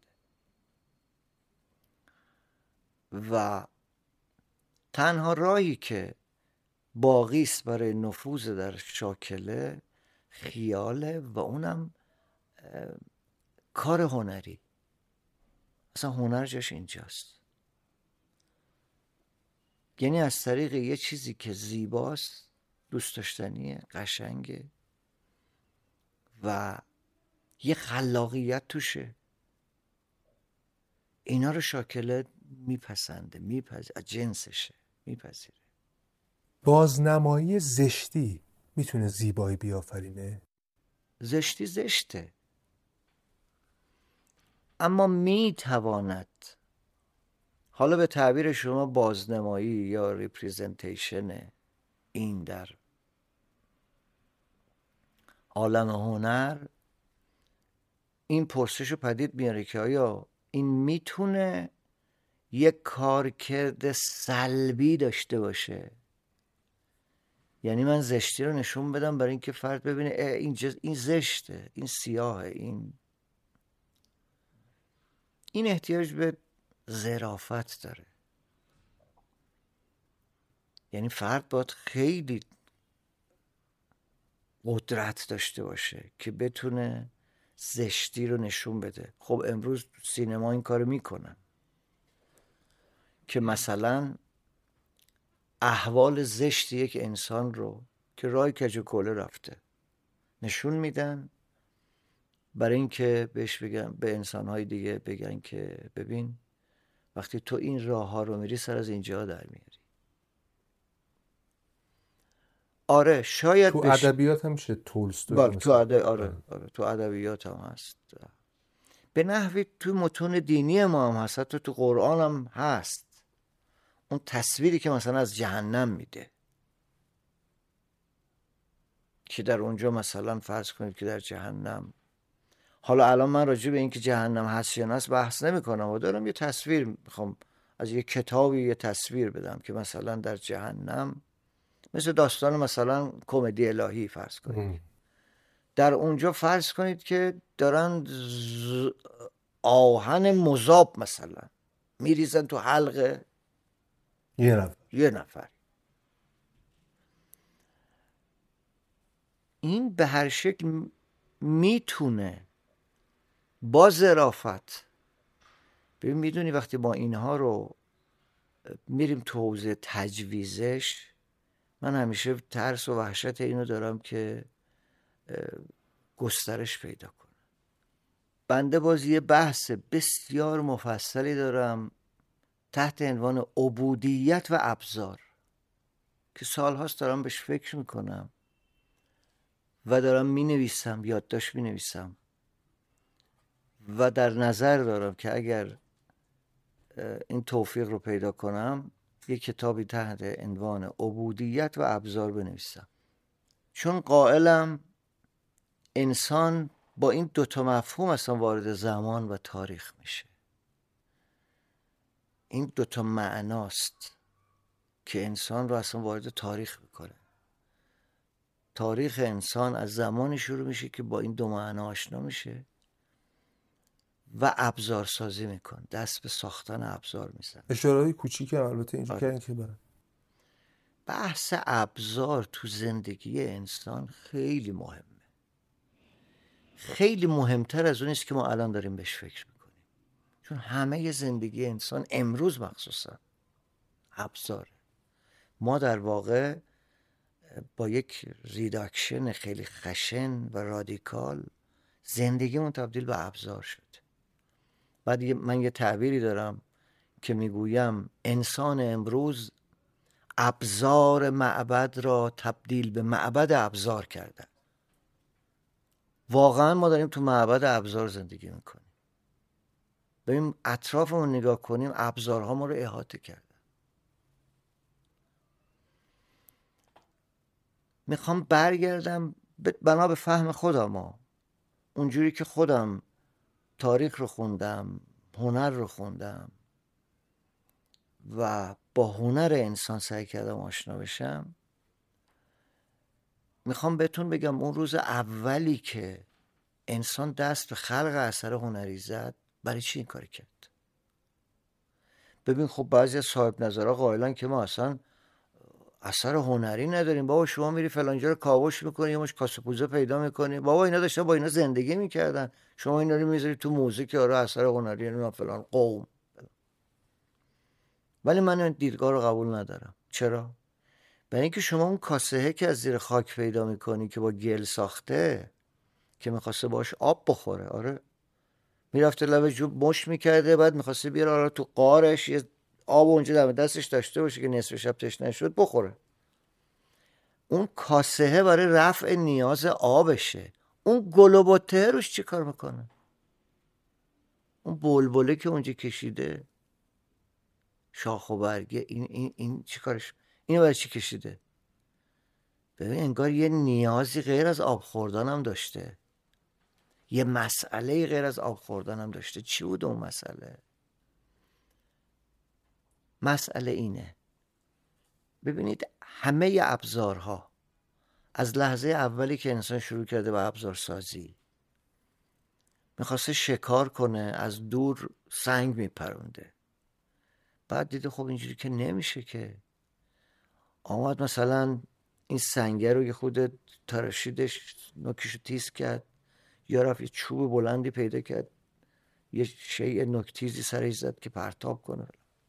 و تنها راهی که باقی است برای نفوذ در شاکله خیاله و اونم کار هنری. اصلا هنر جاش اینجاست، یعنی از طریق یه چیزی که زیباست، دوست داشتنیه، قشنگه و یه خلاقیت توشه، اینا رو شاکله میپسنده، از جنسشه، میپذیره. بازنمایی زشتی میتونه زیبایی بیافرینه؟ زشتی زشته، اما میتواند، حالا به تعبیر شما بازنمایی یا ریپریزنتیشن این در عالم هنر، این پرسش رو پدید میاره که آیا این میتونه یک کارکرد سلبی داشته باشه؟ یعنی من زشتی رو نشون بدم برای اینکه فرد ببینه این زشته، این سیاهه، این احتیاج به ظرافت داره. یعنی فرد باید خیلی قدرت داشته باشه که بتونه زشتی رو نشون بده. خب امروز سینما این کارو میکنن که مثلا احوال زشت یک انسان رو که راه کج و کوله رفته نشون میدن، برای اینکه بهش بگن، به انسانهای دیگه بگن که ببین وقتی تو این راه ها رو میری سر از اینجا در میاری. آره شاید تو ادبیات هم میشه تولستوی آره تو ادبیات هم هست، به نحوی تو متون دینی ما هم هست، حتی تو قرآن هم هست. اون تصویری که مثلا از جهنم میده که در اونجا مثلا فرض کنید که در جهنم، حالا الان من راجع به این که جهنم هست یا نه بحث نمی کنم و دارم یه تصویر میخوام از یه کتابی یه تصویر بدم که مثلا در جهنم مثل داستان مثلا کمدی الهی فرض کنید در اونجا فرض کنید که دارن آهن مذاب مثلا میریزن تو حلق یه نفر. این به هر شکل میتونه با ظرافت، ببین میدونی وقتی ما اینها رو میریم تو حوزه تجویزش، من همیشه ترس و وحشت اینو دارم که گسترش پیدا کنه. بنده باز یه بحث بسیار مفصلی دارم تحت عنوان عبودیت و ابزار که سالهاست دارم بهش فکر میکنم و دارم مینویسم، یادداشت مینویسم و در نظر دارم که اگر این توفیق رو پیدا کنم یک کتابی تحت عنوان عبودیت و ابزار بنویسم، چون قائلم انسان با این دوتا مفهوم اصلا وارد زمان و تاریخ میشه. این دوتا معناست که انسان رو اصلا وارد تاریخ میکنه. تاریخ انسان از زمانی شروع میشه که با این دو معنا آشنا میشه و ابزار سازی میکن، دست به ساختن ابزار میزن. اشاره‌های کوچیک هم البته اینجا کردن که برن. بحث ابزار تو زندگی انسان خیلی مهمه، خیلی مهمتر از اون است که ما الان داریم بهش فکر میکنیم، چون همه زندگی انسان امروز مخصوصا ابزاره. ما در واقع با یک ریداکشن خیلی خشن و رادیکال زندگیمون تبدیل به ابزار شد. بعد من یه تعبیری دارم که میگویم انسان امروز ابزار معبد را تبدیل به معبد ابزار کرده. واقعا ما داریم تو معبد ابزار زندگی میکنیم. ببین اطرافمون نگاه کنیم، ابزارها ما رو احاطه کردن. میخوام برگردم بنا به فهم خودم، اونجوری که خودم تاریخ رو خوندم، هنر رو خوندم و با هنر انسان سعی کردم آشنا بشم. میخوام بهتون بگم اون روز اولی که انسان دست به خلق اثر هنری زد، برای چی این کاری کرد؟ ببین خب بعضی از صاحب نظرها قائلن که ما اصلا اثر هنری نداریم. بابا شما میری فلانجا رو کاوش میکنی، یه مش کاسه پوزه پیدا میکنی، بابا اینا داشتن با اینا زندگی میکردن، شما اینا رو میذاری تو موزیک که آره اثر هنری نه فلان قوم. ولی من این دیدگاه رو قبول ندارم. چرا؟ برای اینکه شما اون کاسه که از زیر خاک پیدا میکنی که با گل ساخته که میخواسته باش آب بخوره، آره میرفته لبه جوب مش میکرده، بعد میخواسته بیاره آره تو قارش یه آب اونجا دم دستش داشته باشه که نصف شب تشنه شد بخوره. اون کاسه برای رفع نیاز آبشه. اون گل و بته روش چی کار میکنه؟ اون بلبله که اونجا کشیده شاخ و برگه، این چی کارش؟ اینو برای چی کشیده؟ ببین انگار یه نیازی غیر از آب خوردن هم داشته، یه مسئله غیر از آب خوردن هم داشته. چی بود اون مسئله؟ مسئله اینه، ببینید همه ابزارها از لحظه اولی که انسان شروع کرده به ابزار سازی، میخواسته شکار کنه، از دور سنگ میپرونده، بعد دیده خب اینجوری که نمیشه، که آمد مثلا این سنگه رو یه خود تراشیدش، نوکیشو تیز کرد، یا رفت یه چوب بلندی پیدا کرد، یه شیء نوک‌تیزی سرش زد که پرتاب کنه.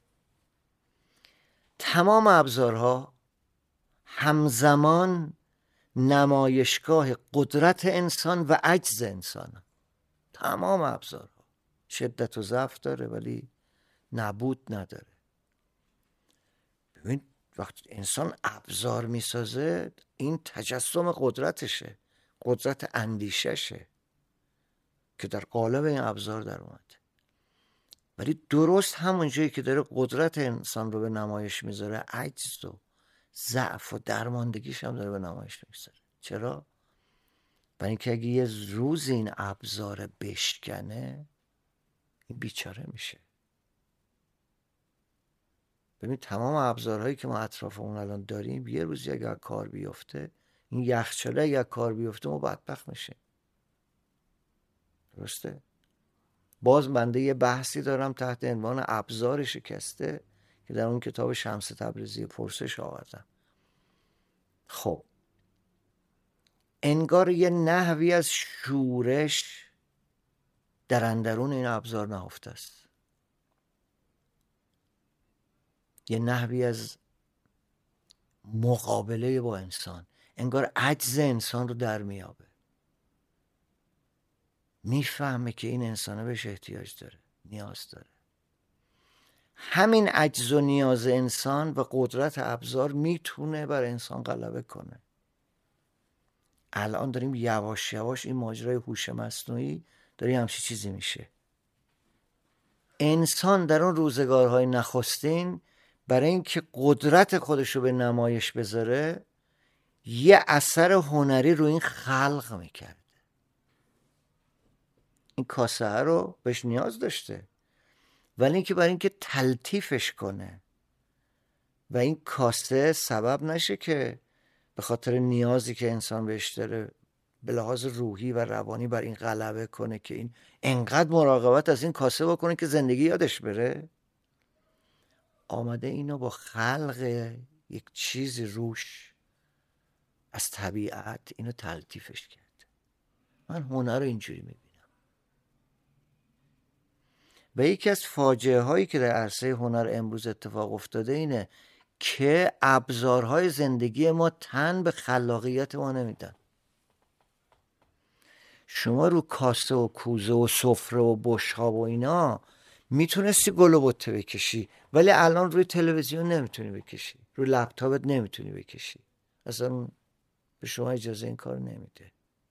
تمام ابزارها همزمان نمایشگاه قدرت انسان و عجز انسان. تمام ابزارها شدت و ضعف داره ولی نبود نداره. ببین وقتی انسان ابزار میسازه این تجسم قدرتشه، قدرت اندیششه که در قالب این ابزار در اومده. ولی درست همون جایی که داره قدرت انسان رو به نمایش میذاره، عجز و ضعف و درماندگیش هم داره به نمایش میذاره. چرا؟ برای اینکه اگه یه روز این ابزار بشکنه این بیچاره میشه. ببین تمام ابزارهایی که ما اطرافمون الان داریم یه روزی اگر کار بیفته، این یخچاله اگر کار بیفته ما بدبخت میشیم. درسته؟ باز بنده یه بحثی دارم تحت عنوان ابزار شکسته که در اون کتاب شمس تبریزی پرسش آوردم. خب انگار یه نحوی از شورش در اندرون این ابزار نهفته است، یه نحوی از مقابله با انسان، انگار عجز انسان رو در میابه، میفهمه که این انسانه بهش احتیاج داره، نیاز داره. همین عجز و نیاز انسان و قدرت ابزار میتونه بر انسان غلبه کنه. الان داریم یواش یواش این ماجرای هوش مصنوعی داره همچی چیزی میشه. انسان در اون روزگارهای نخستین برای اینکه قدرت خودشو به نمایش بذاره یه اثر هنری رو این خلق میکرد. این کاسه رو بهش نیاز داشته، ولی اینکه برای اینکه تلطیفش کنه و این کاسه سبب نشه که به خاطر نیازی که انسان بهش داره به لحاظ روحی و روانی بر این غلبه کنه که این انقدر مراقبت از این کاسه بکنه که زندگی یادش بره، آمده اینو با خلق یک چیزی روش از طبیعت اینو تلطیفش کرد. من هنر رو اینجوری میبینم. و یکی از فاجعه هایی که در عرصه هنر امروز اتفاق افتاده اینه که ابزارهای زندگی ما تن به خلاقیت ما نمیدن. شما رو کاسه و کوزه و سفره و بشقاب و اینا میتونستی گل و بته بکشی، ولی الان روی تلویزیون نمیتونی بکشی، روی لپتاپت نمیتونی بکشی، اصلا به شما اجازه این کار نمیده.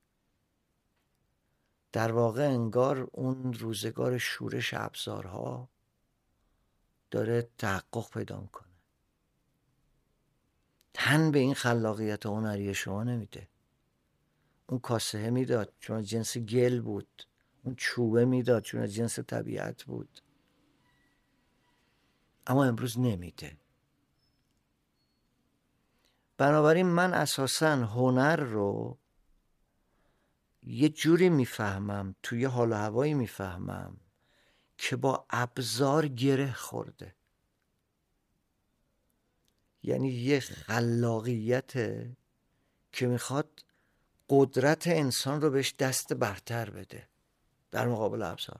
در واقع انگار اون روزگار شورش ابزارها داره تحقق پیدا میکنه. تن به این خلاقیت هنری شما نمیده. اون کاسه میداد چون از جنس گل بود، اون چوبه میداد چون از جنس طبیعت بود، اما امروز نمیده. بنابراین من اساساً هنر رو یه جوری میفهمم، توی حال و هوایی میفهمم که با ابزار گره خورده. یعنی یه خلاقیت که میخواد قدرت انسان رو بهش دست برتر بده در مقابل ابزارها.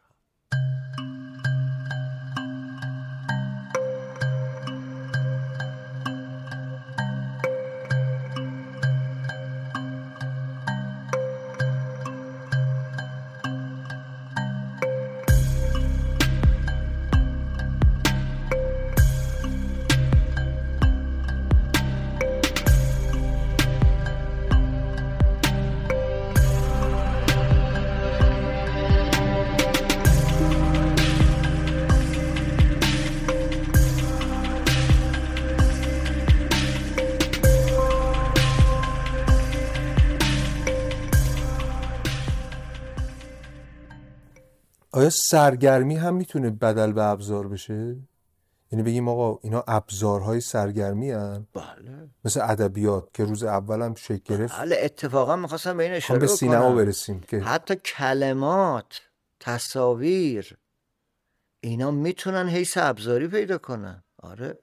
آیا سرگرمی هم میتونه بدل به ابزار بشه؟ یعنی بگیم آقا اینا ابزارهای سرگرمی هن؟ بله. مثل ادبیات که روز اول هم شکل گرفت. بله، اتفاقا میخواستم به این اشاره به بکنم. سینما برسیم که حتی کلمات، تصاویر، اینا میتونن حیث ابزاری پیدا کنن. آره.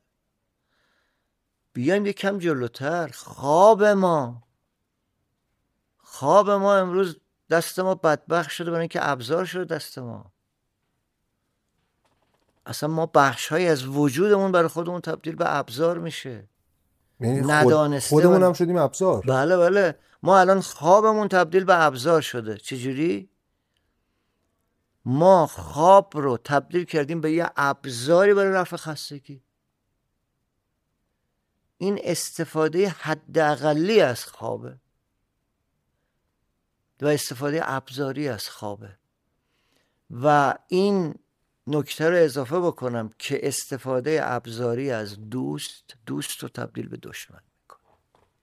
بیایم یکم جلوتر. خواب ما امروز دست ما بدبخت شده برای اینکه ابزار شده دست ما. اصلا ما بخش‌هایی از وجودمون برای خودمون تبدیل به ابزار میشه. یعنی خودمون هم شدیم ابزار. بله بله. ما الان خوابمون تبدیل به ابزار شده. چجوری؟ ما خواب رو تبدیل کردیم به یه ابزاری برای رفع خستگی. این استفاده حداقلی از خوابه و استفاده ابزاری از خوابه. و این نکته رو اضافه بکنم که استفاده ابزاری از دوست رو تبدیل به دشمن میکنه.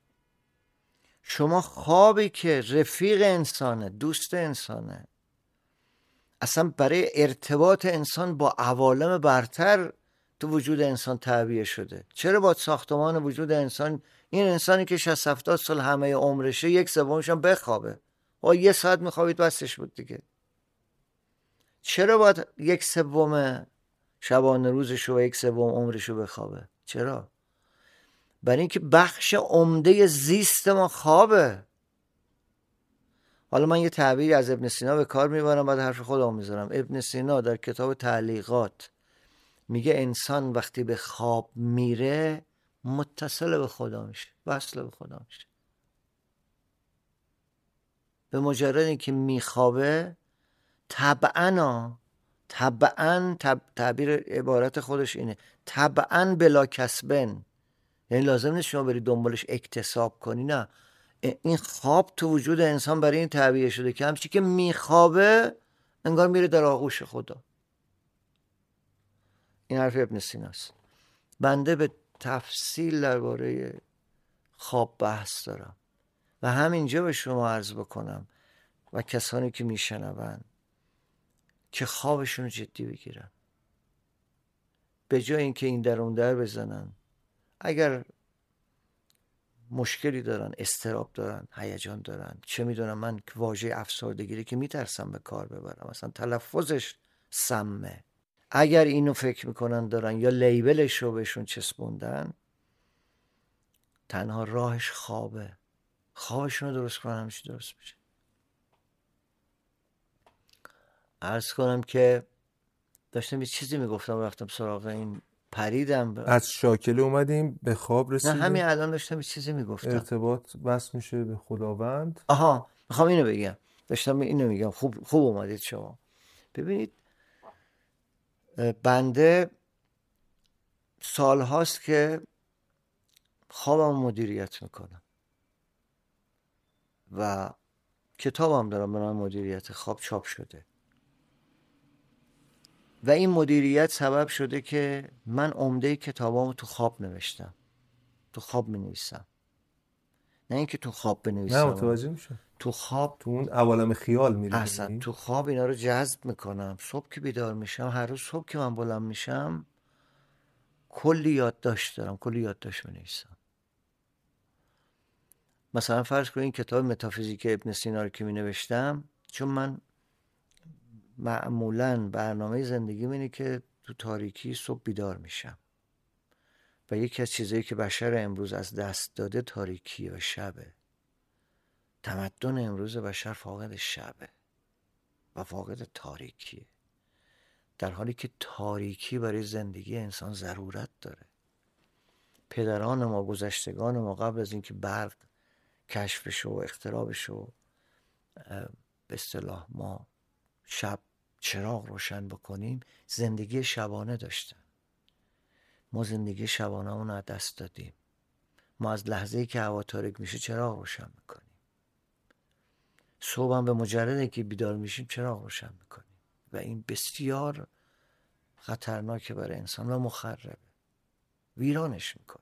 شما خوابی که رفیق انسانه، دوست انسانه، اصلا برای ارتباط انسان با عوالم برتر تو وجود انسان تعبیه شده. چرا با ساختمان وجود انسان، این انسانی که 60-70 سال همه عمرشه 1/3 هم بخوابه، و 1 ساعت میخوابید بسش بود دیگه. چرا باید 1/3 شبانه روزشو و 1/3 عمرشو بخوابه؟ چرا؟ برای اینکه بخش عمده زیست ما خوابه. حالا من یه تعبیری از ابن سینا به کار میبرم، بعد حرف خودم میذارم. ابن سینا در کتاب تعلیقات میگه انسان وقتی به خواب میره متصل به خدا میشه، وصل به خدا میشه. به مجرد اینکه میخوابه طبعا تعبیر عبارت خودش اینه، طبعا بلا کسبن، یعنی لازم نیست شما بری دنبالش اکتساب کنی، نه، این خواب تو وجود انسان برای این تعبیه شده که همچی که میخوابه انگار میره در آغوش خدا. این حرف ابن سیناست. بنده به تفصیل درباره خواب بحث دارم و همینجا به شما عرض بکنم و کسانی که میشنون که خوابشون رو جدی بگیرن، به جای اینکه این در اون در بزنن. اگر مشکلی دارن، اضطراب دارن، هیجان دارن، چه میدونم من، واژه افسردگی که میترسم به کار ببرم، مثلا تلفظش سمه، اگر اینو فکر میکنن دارن یا لیبلش رو بهشون چسبوندن، تنها راهش خوابه. خوابشون رو درست کنن همیشه درست میشه. عرض کنم که داشتم یه چیزی میگفتم، رفتم سراغ این، پریدم، از شاکله اومدیم به خواب رسیدیم. نه همین الان داشتم یه چیزی میگفتم. ارتباط بس میشه به خداوند. آها، میخوام اینو بگم. داشتم اینو میگم. خوب اومدید شما. ببینید، بنده سال هاست که خوابم مدیریت میکنم و کتابم دارم به نام مدیریت خواب، چاپ شده و این مدیریت سبب شده که من عمده کتابامو تو خواب نوشتم. تو خواب می‌نویسم، نه اینکه تو خواب بنویسم. نه، متوجه میشم. تو خواب، تو اون عوالم خیال میری. اصلا تو خواب اینا رو جذب میکنم. صبح که بیدار میشم، هر روز صبح که من بلند میشم، کلی یادداشت دارم، کلی یادداشت می‌نویسم. مثلا فرض کنید این کتاب متافیزیک ابن سینا رو که می‌نوشتم، چون من معمولاً برنامه زندگیم اینه که تو تاریکی صبح بیدار میشم و یکی از چیزایی که بشر امروز از دست داده تاریکی و شبه. تمدن امروز بشر فاقد شبه و فاقد تاریکیه، در حالی که تاریکی برای زندگی انسان ضرورت داره. پدران ما، گذشتگان ما، قبل از اینکه برق کشفش و اختراعش و به اصطلاح ما شب چراغ روشن بکنیم، زندگی شبانه داشتن. ما زندگی شبانه اون از دست دادیم. ما از لحظه‌ای که هوا تاریک میشه چراغ روشن میکنیم. صبح هم به مجرد که بیدار میشیم چراغ روشن میکنیم و این بسیار خطرناکه برای انسان و مخربه، ویرانش میکنه.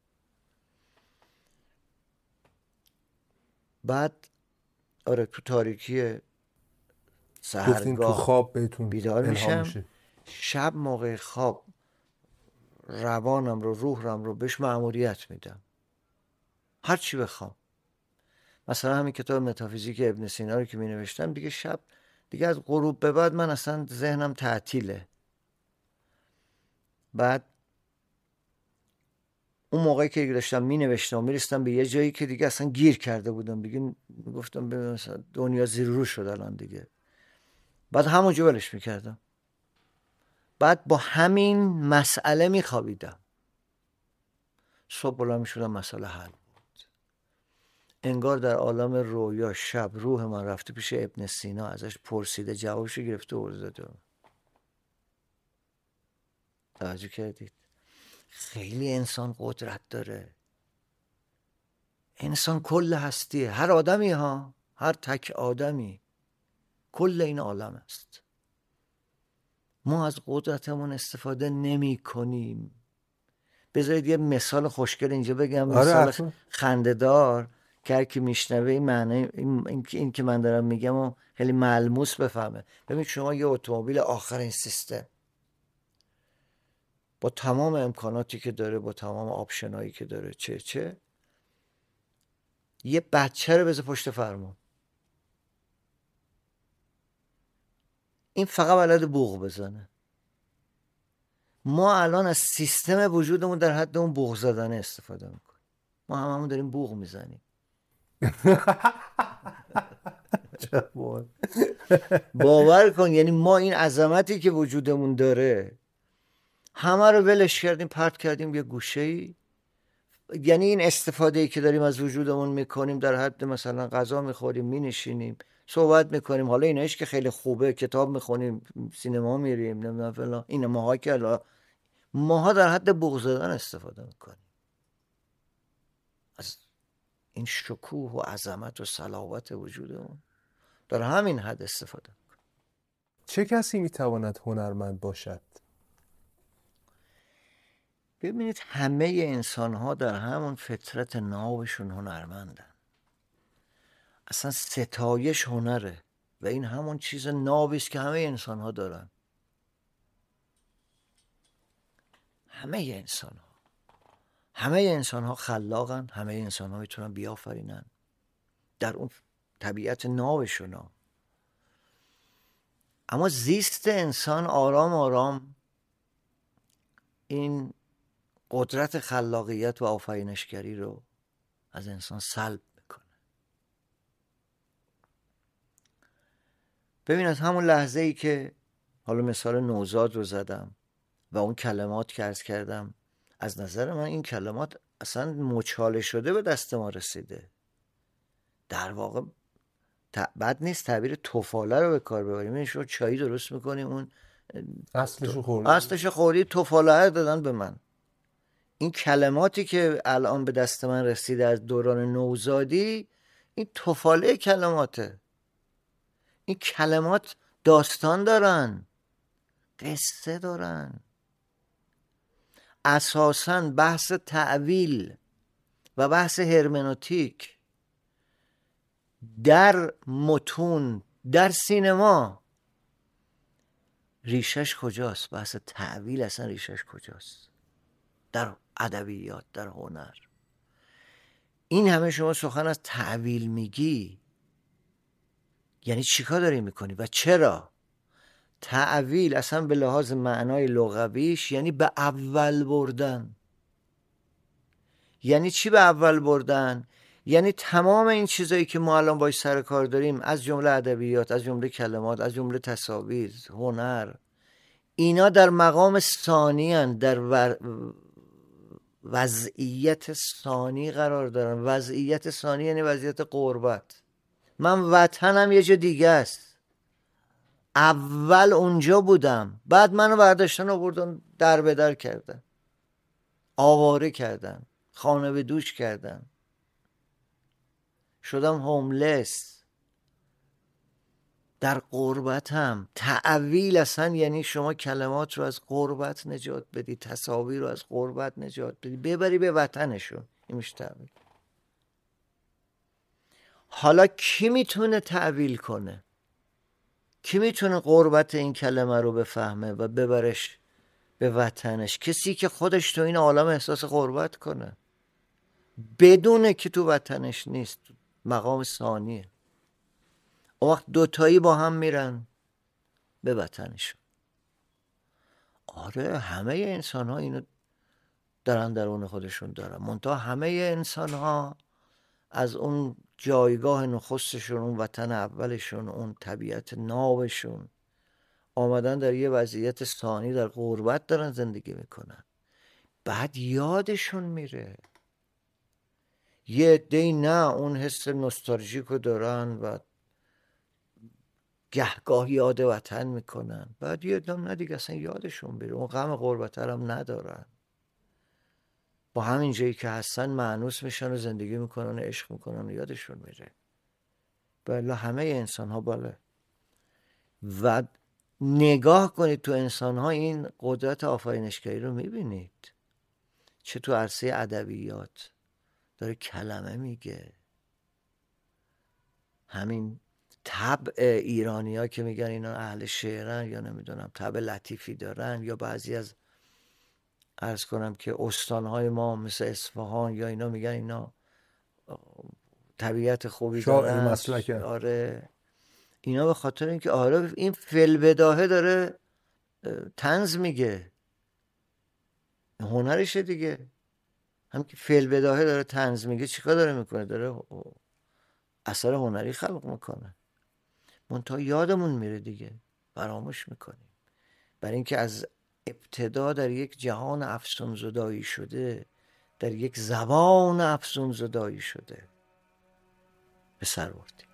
بعد تو تاریکی سحرگاه تو خواب بهتون بیدار میشم. شب موقع خواب روانم رو، روحم رو بهش مأموریت میدم، هر چی بخوام. مثلا همین کتاب متافیزیک ابن سینا رو که می نوشتم، دیگه شب دیگه از غروب به بعد من اصلا ذهنم تعطیله. بعد اون موقعی که داشتم مینوشتم و میرستم به یه جایی که دیگه اصلا گیر کرده بودم، دیگه گفتم مثلا دنیا زیر رو شد الان دیگه، بعد همونجا ولش میکردم. بعد با همین مسئله میخوابیدم، صبح بلند میشدم مسئله حل بود. انگار در عالم رویا شب روح من رفته پیش ابن سینا، ازش پرسیده، جوابشو گرفته و داده. توجه کردید؟ خیلی انسان قدرت داره. انسان کل هستیه، هر آدمی ها، هر تک آدمی کل این عالم است. ما از قدرتمون استفاده نمی کنیم. بذارید یه مثال خوشگل اینجا بگم، مثال خنده‌دار که هر کی میشنوه این معنی این که من دارم میگم و خیلی ملموس بفهمه. ببینید شما یه اتومبیل آخرین سیستم با تمام امکاناتی که داره، با تمام آپشنایی که داره، چه یه بچه رو بذار پشت فرمون، این فقط بلد بوق بزنه. ما الان از سیستم وجودمون در حد اون بوق زدن استفاده میکنیم. ما هممون داریم بوق میزنیم. باور کن، یعنی ما این عظمتی که وجودمون داره همه رو ولش کردیم، پرت کردیم یه گوشه‌ای. یعنی این استفاده‌ای که داریم از وجودمون میکنیم در حد مثلا غذا میخوریم، مینشینیم، صحبت میکنیم، حالا اینایش که خیلی خوبه، کتاب میخونیم، سینما میریم، نمیدونم فلان، این ماها که الان ماها در حد بوق زدن استفاده میکنیم. از این شکوه و عظمت و صلابت وجودمون در همین حد استفاده میکنیم. چه کسی میتواند هنرمند باشد؟ ببینید همه انسان ها در همون فطرت نابشون هنرمندن. اصلا ستایش هنره و این همون چیز نابیست که همه انسان ها دارن. همه انسان ها خلاقن، همه انسان ها میتونن بیافرینن در اون طبیعت نابشون ها. اما زیست انسان آرام آرام این قدرت خلاقیت و آفرینشگری رو از انسان سلب میکنه. ببین از همون لحظه ای که حالا مثال نوزاد رو زدم و اون کلمات که عرض کردم، از نظر من این کلمات اصلا مچاله شده به دست ما رسیده. در واقع بد نیست تعبیر توفاله رو به کار ببریم. این شو چایی درست میکنیم، اون اصلشو خوری توفاله دادن به من. این کلماتی که الان به دست من رسیده از دوران نوزادی، این توفاله کلماته. این کلمات داستان دارن، قصه دارن. اساساً بحث تأویل و بحث هرمنوتیک در متون، در سینما ریشش کجاست؟ بحث تأویل اصلا ریشش کجاست؟ در ادبیات، در هنر. این همه شما سخن از تأویل میگی، یعنی چیکار داری میکنی و چرا؟ تأویل اصلا به لحاظ معنای لغویش یعنی به اول بردن. یعنی چی به اول بردن؟ یعنی تمام این چیزایی که ما الان باش سر کار داریم، از جمله ادبیات، از جمله کلمات، از جمله تصاویر، هنر، اینا در مقام ثانی هن، در وضعیت ثانی قرار دارن. وضعیت ثانی یعنی وضعیت قربت. من وطنم یه جا دیگه است، اول اونجا بودم، بعد منو برداشتن آوردن در به در کردن، آواره کردن، خانه به دوش کردن، شدم هوملس، در غربتم. تأویل اصلا یعنی شما کلمات رو از غربت نجات بدی، تصاویر رو از غربت نجات بدی، ببری به وطنشون. این میشه تأویل. حالا کی میتونه تأویل کنه؟ کی میتونه غربت این کلمه رو بفهمه و ببرش به وطنش؟ کسی که خودش تو این عالم احساس غربت کنه، بدونه که تو وطنش نیست، مقام ثانیه. اون وقت دوتایی با هم میرن به وطنشون. آره همه انسان ها اینو در درون خودشون دارن. منتها همه انسان ها از اون جایگاه نخستشون، اون وطن اولشون، اون طبیعت نابشون آمدن در یه وضعیت ثانی در غربت دارن زندگی میکنن. بعد یادشون میره. یه عده‌ای نه اون حس نوستالژیکو دارن و گهگاه یاد وطن میکنن، بعد یه عده نه دیگه اصلا یادشون میره، اون غم غربت هم ندارن، با همین جایی که هستن مانوس میشن و زندگی میکنن و عشق میکنن و یادشون میره. بله همه انسان ها باله. و نگاه کنید تو انسان ها این قدرت آفرینشگری رو میبینید، چه تو عرصه ادبیات داره کلمه میگه، همین طبع ایرانی ها که میگن اینا اهل شعرن یا نمیدونم طبع لطیفی دارن، یا بعضی از عرض کنم که استانهای ما مثل اصفهان یا اینا میگن اینا طبیعت خوبی دارن، مسلکه. آره اینا به خاطر اینکه آره این فی‌البداهه داره طنز میگه، هنرشه دیگه، هم که فی‌البداهه داره طنز میگه چیکار داره میکنه؟ داره اثر هنری خلق میکنه. منتها یادمون میره دیگه، فراموش میکنیم، برای اینکه از ابتدا در یک جهان افسون زدایی شده، در یک زبان افسون زدایی شده به سر بردیم.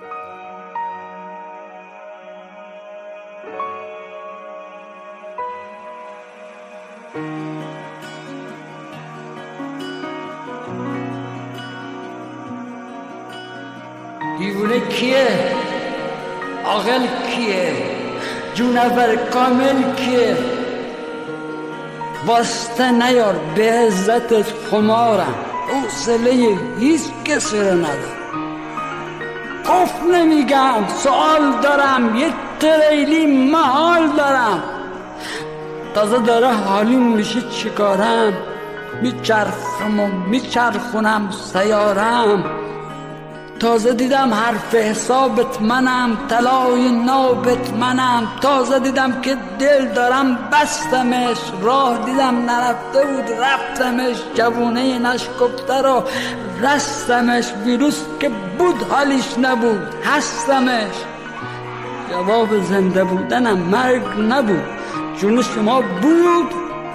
دیوونه کیه؟ عاقل کیه؟ جونور کامل کیه؟ واسطه نیار به عزتت خمارم، حوصله هیچ کسی رو ندارم. گفت نمیگم سوال دارم، یه تریلی محال دارم، تازه داره حالیم میشه چیکارم، میچرخم و میچرخونم سیارم، تازه دیدم حرف حسابت منم، طلای نابت منم، تازه دیدم که دل دارم بستمش، راه دیدم نرفته بود رفتمش، جوونه نشکفته رو رستمش، ویروس که بود حالیش نبود هستمش، جواب زنده بودنم مرگ نبود، جون شما بود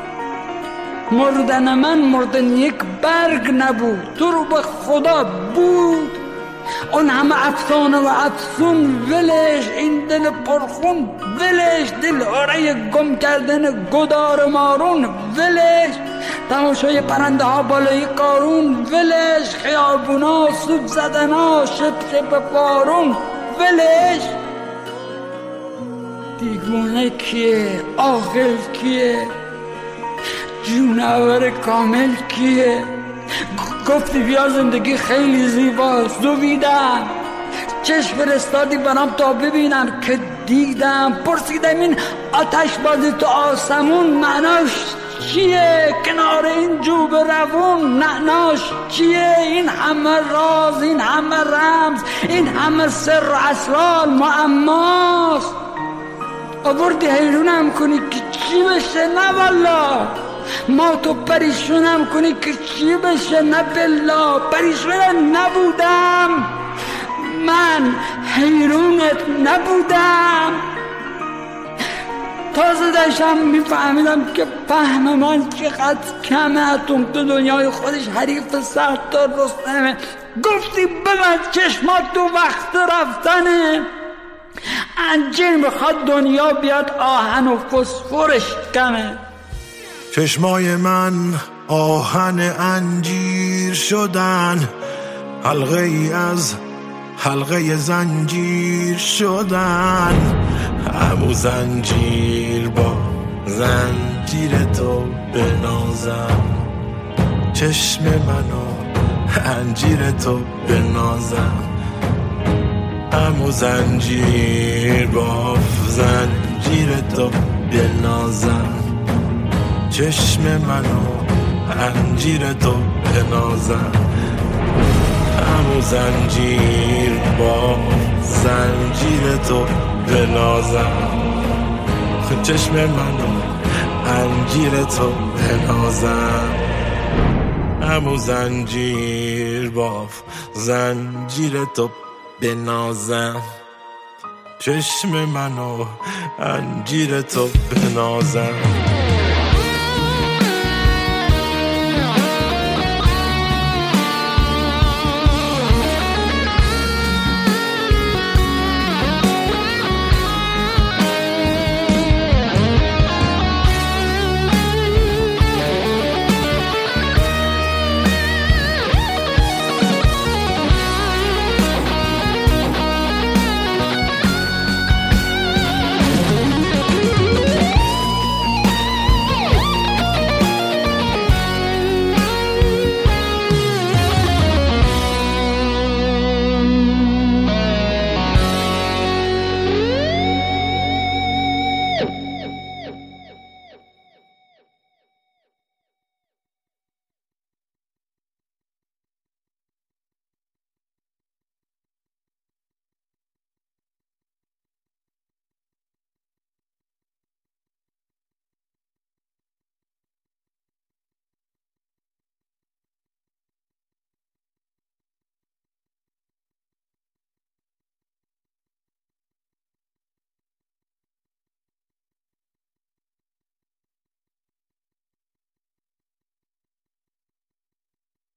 مردن من مردن یک برگ نبود، تو رو به خدا بود اون همه افسانه و افسون ولش، این دل پرخون ولش، دل آره گم کردن گدار مارون ولش، تماشای پرنده ها بالای قارون ولش، خیابونا سوب زدنا شب بارون ولش. دیوونه کیه؟ عاقل کیه؟ جونور کامل کیه؟ گفتی بیا زندگی خیلی زیباست، دویدم چشم فرستادی برام تا ببینم که دیدم، پرسیدم این آتش بازی تو آسمون معناش چیه؟ کنار این جوب روون معناش چیه؟ این همه راز، این همه رمز، این همه سر و اسرار معماست، آوردی حیرونم کنی که چی بشه؟ نه والله ما تو پریشونم کنی که چی بشه؟ نه بالله پریشون نبودم، من حیرونت نبودم، تازه داشتم میفهمیدم که فهم من چقدر کمه، اتم تو دنیای خودش حریف سردار رستمه، گفتی ببند چشمات تو وقت رفتنه، انجیر میخواد دنیا بیاد آهن و فسفرش کمه. چشمای من آهن انجیر شدن، حلقه ای از حلقه زنجیر شدن، همو زنجیر با زنجیر تو بنازم، چشم منو انجیر تو بنازم، همو زنجیر با زنجیر تو بنازم، چشم منو انجیر تو بنازم، همو زنجیر با زنجیر تو بنازم، چشم منو انجیر تو بنازم. همون زنجیر باف زنجیر تو بنازم چشم منو انجیر تو بنازم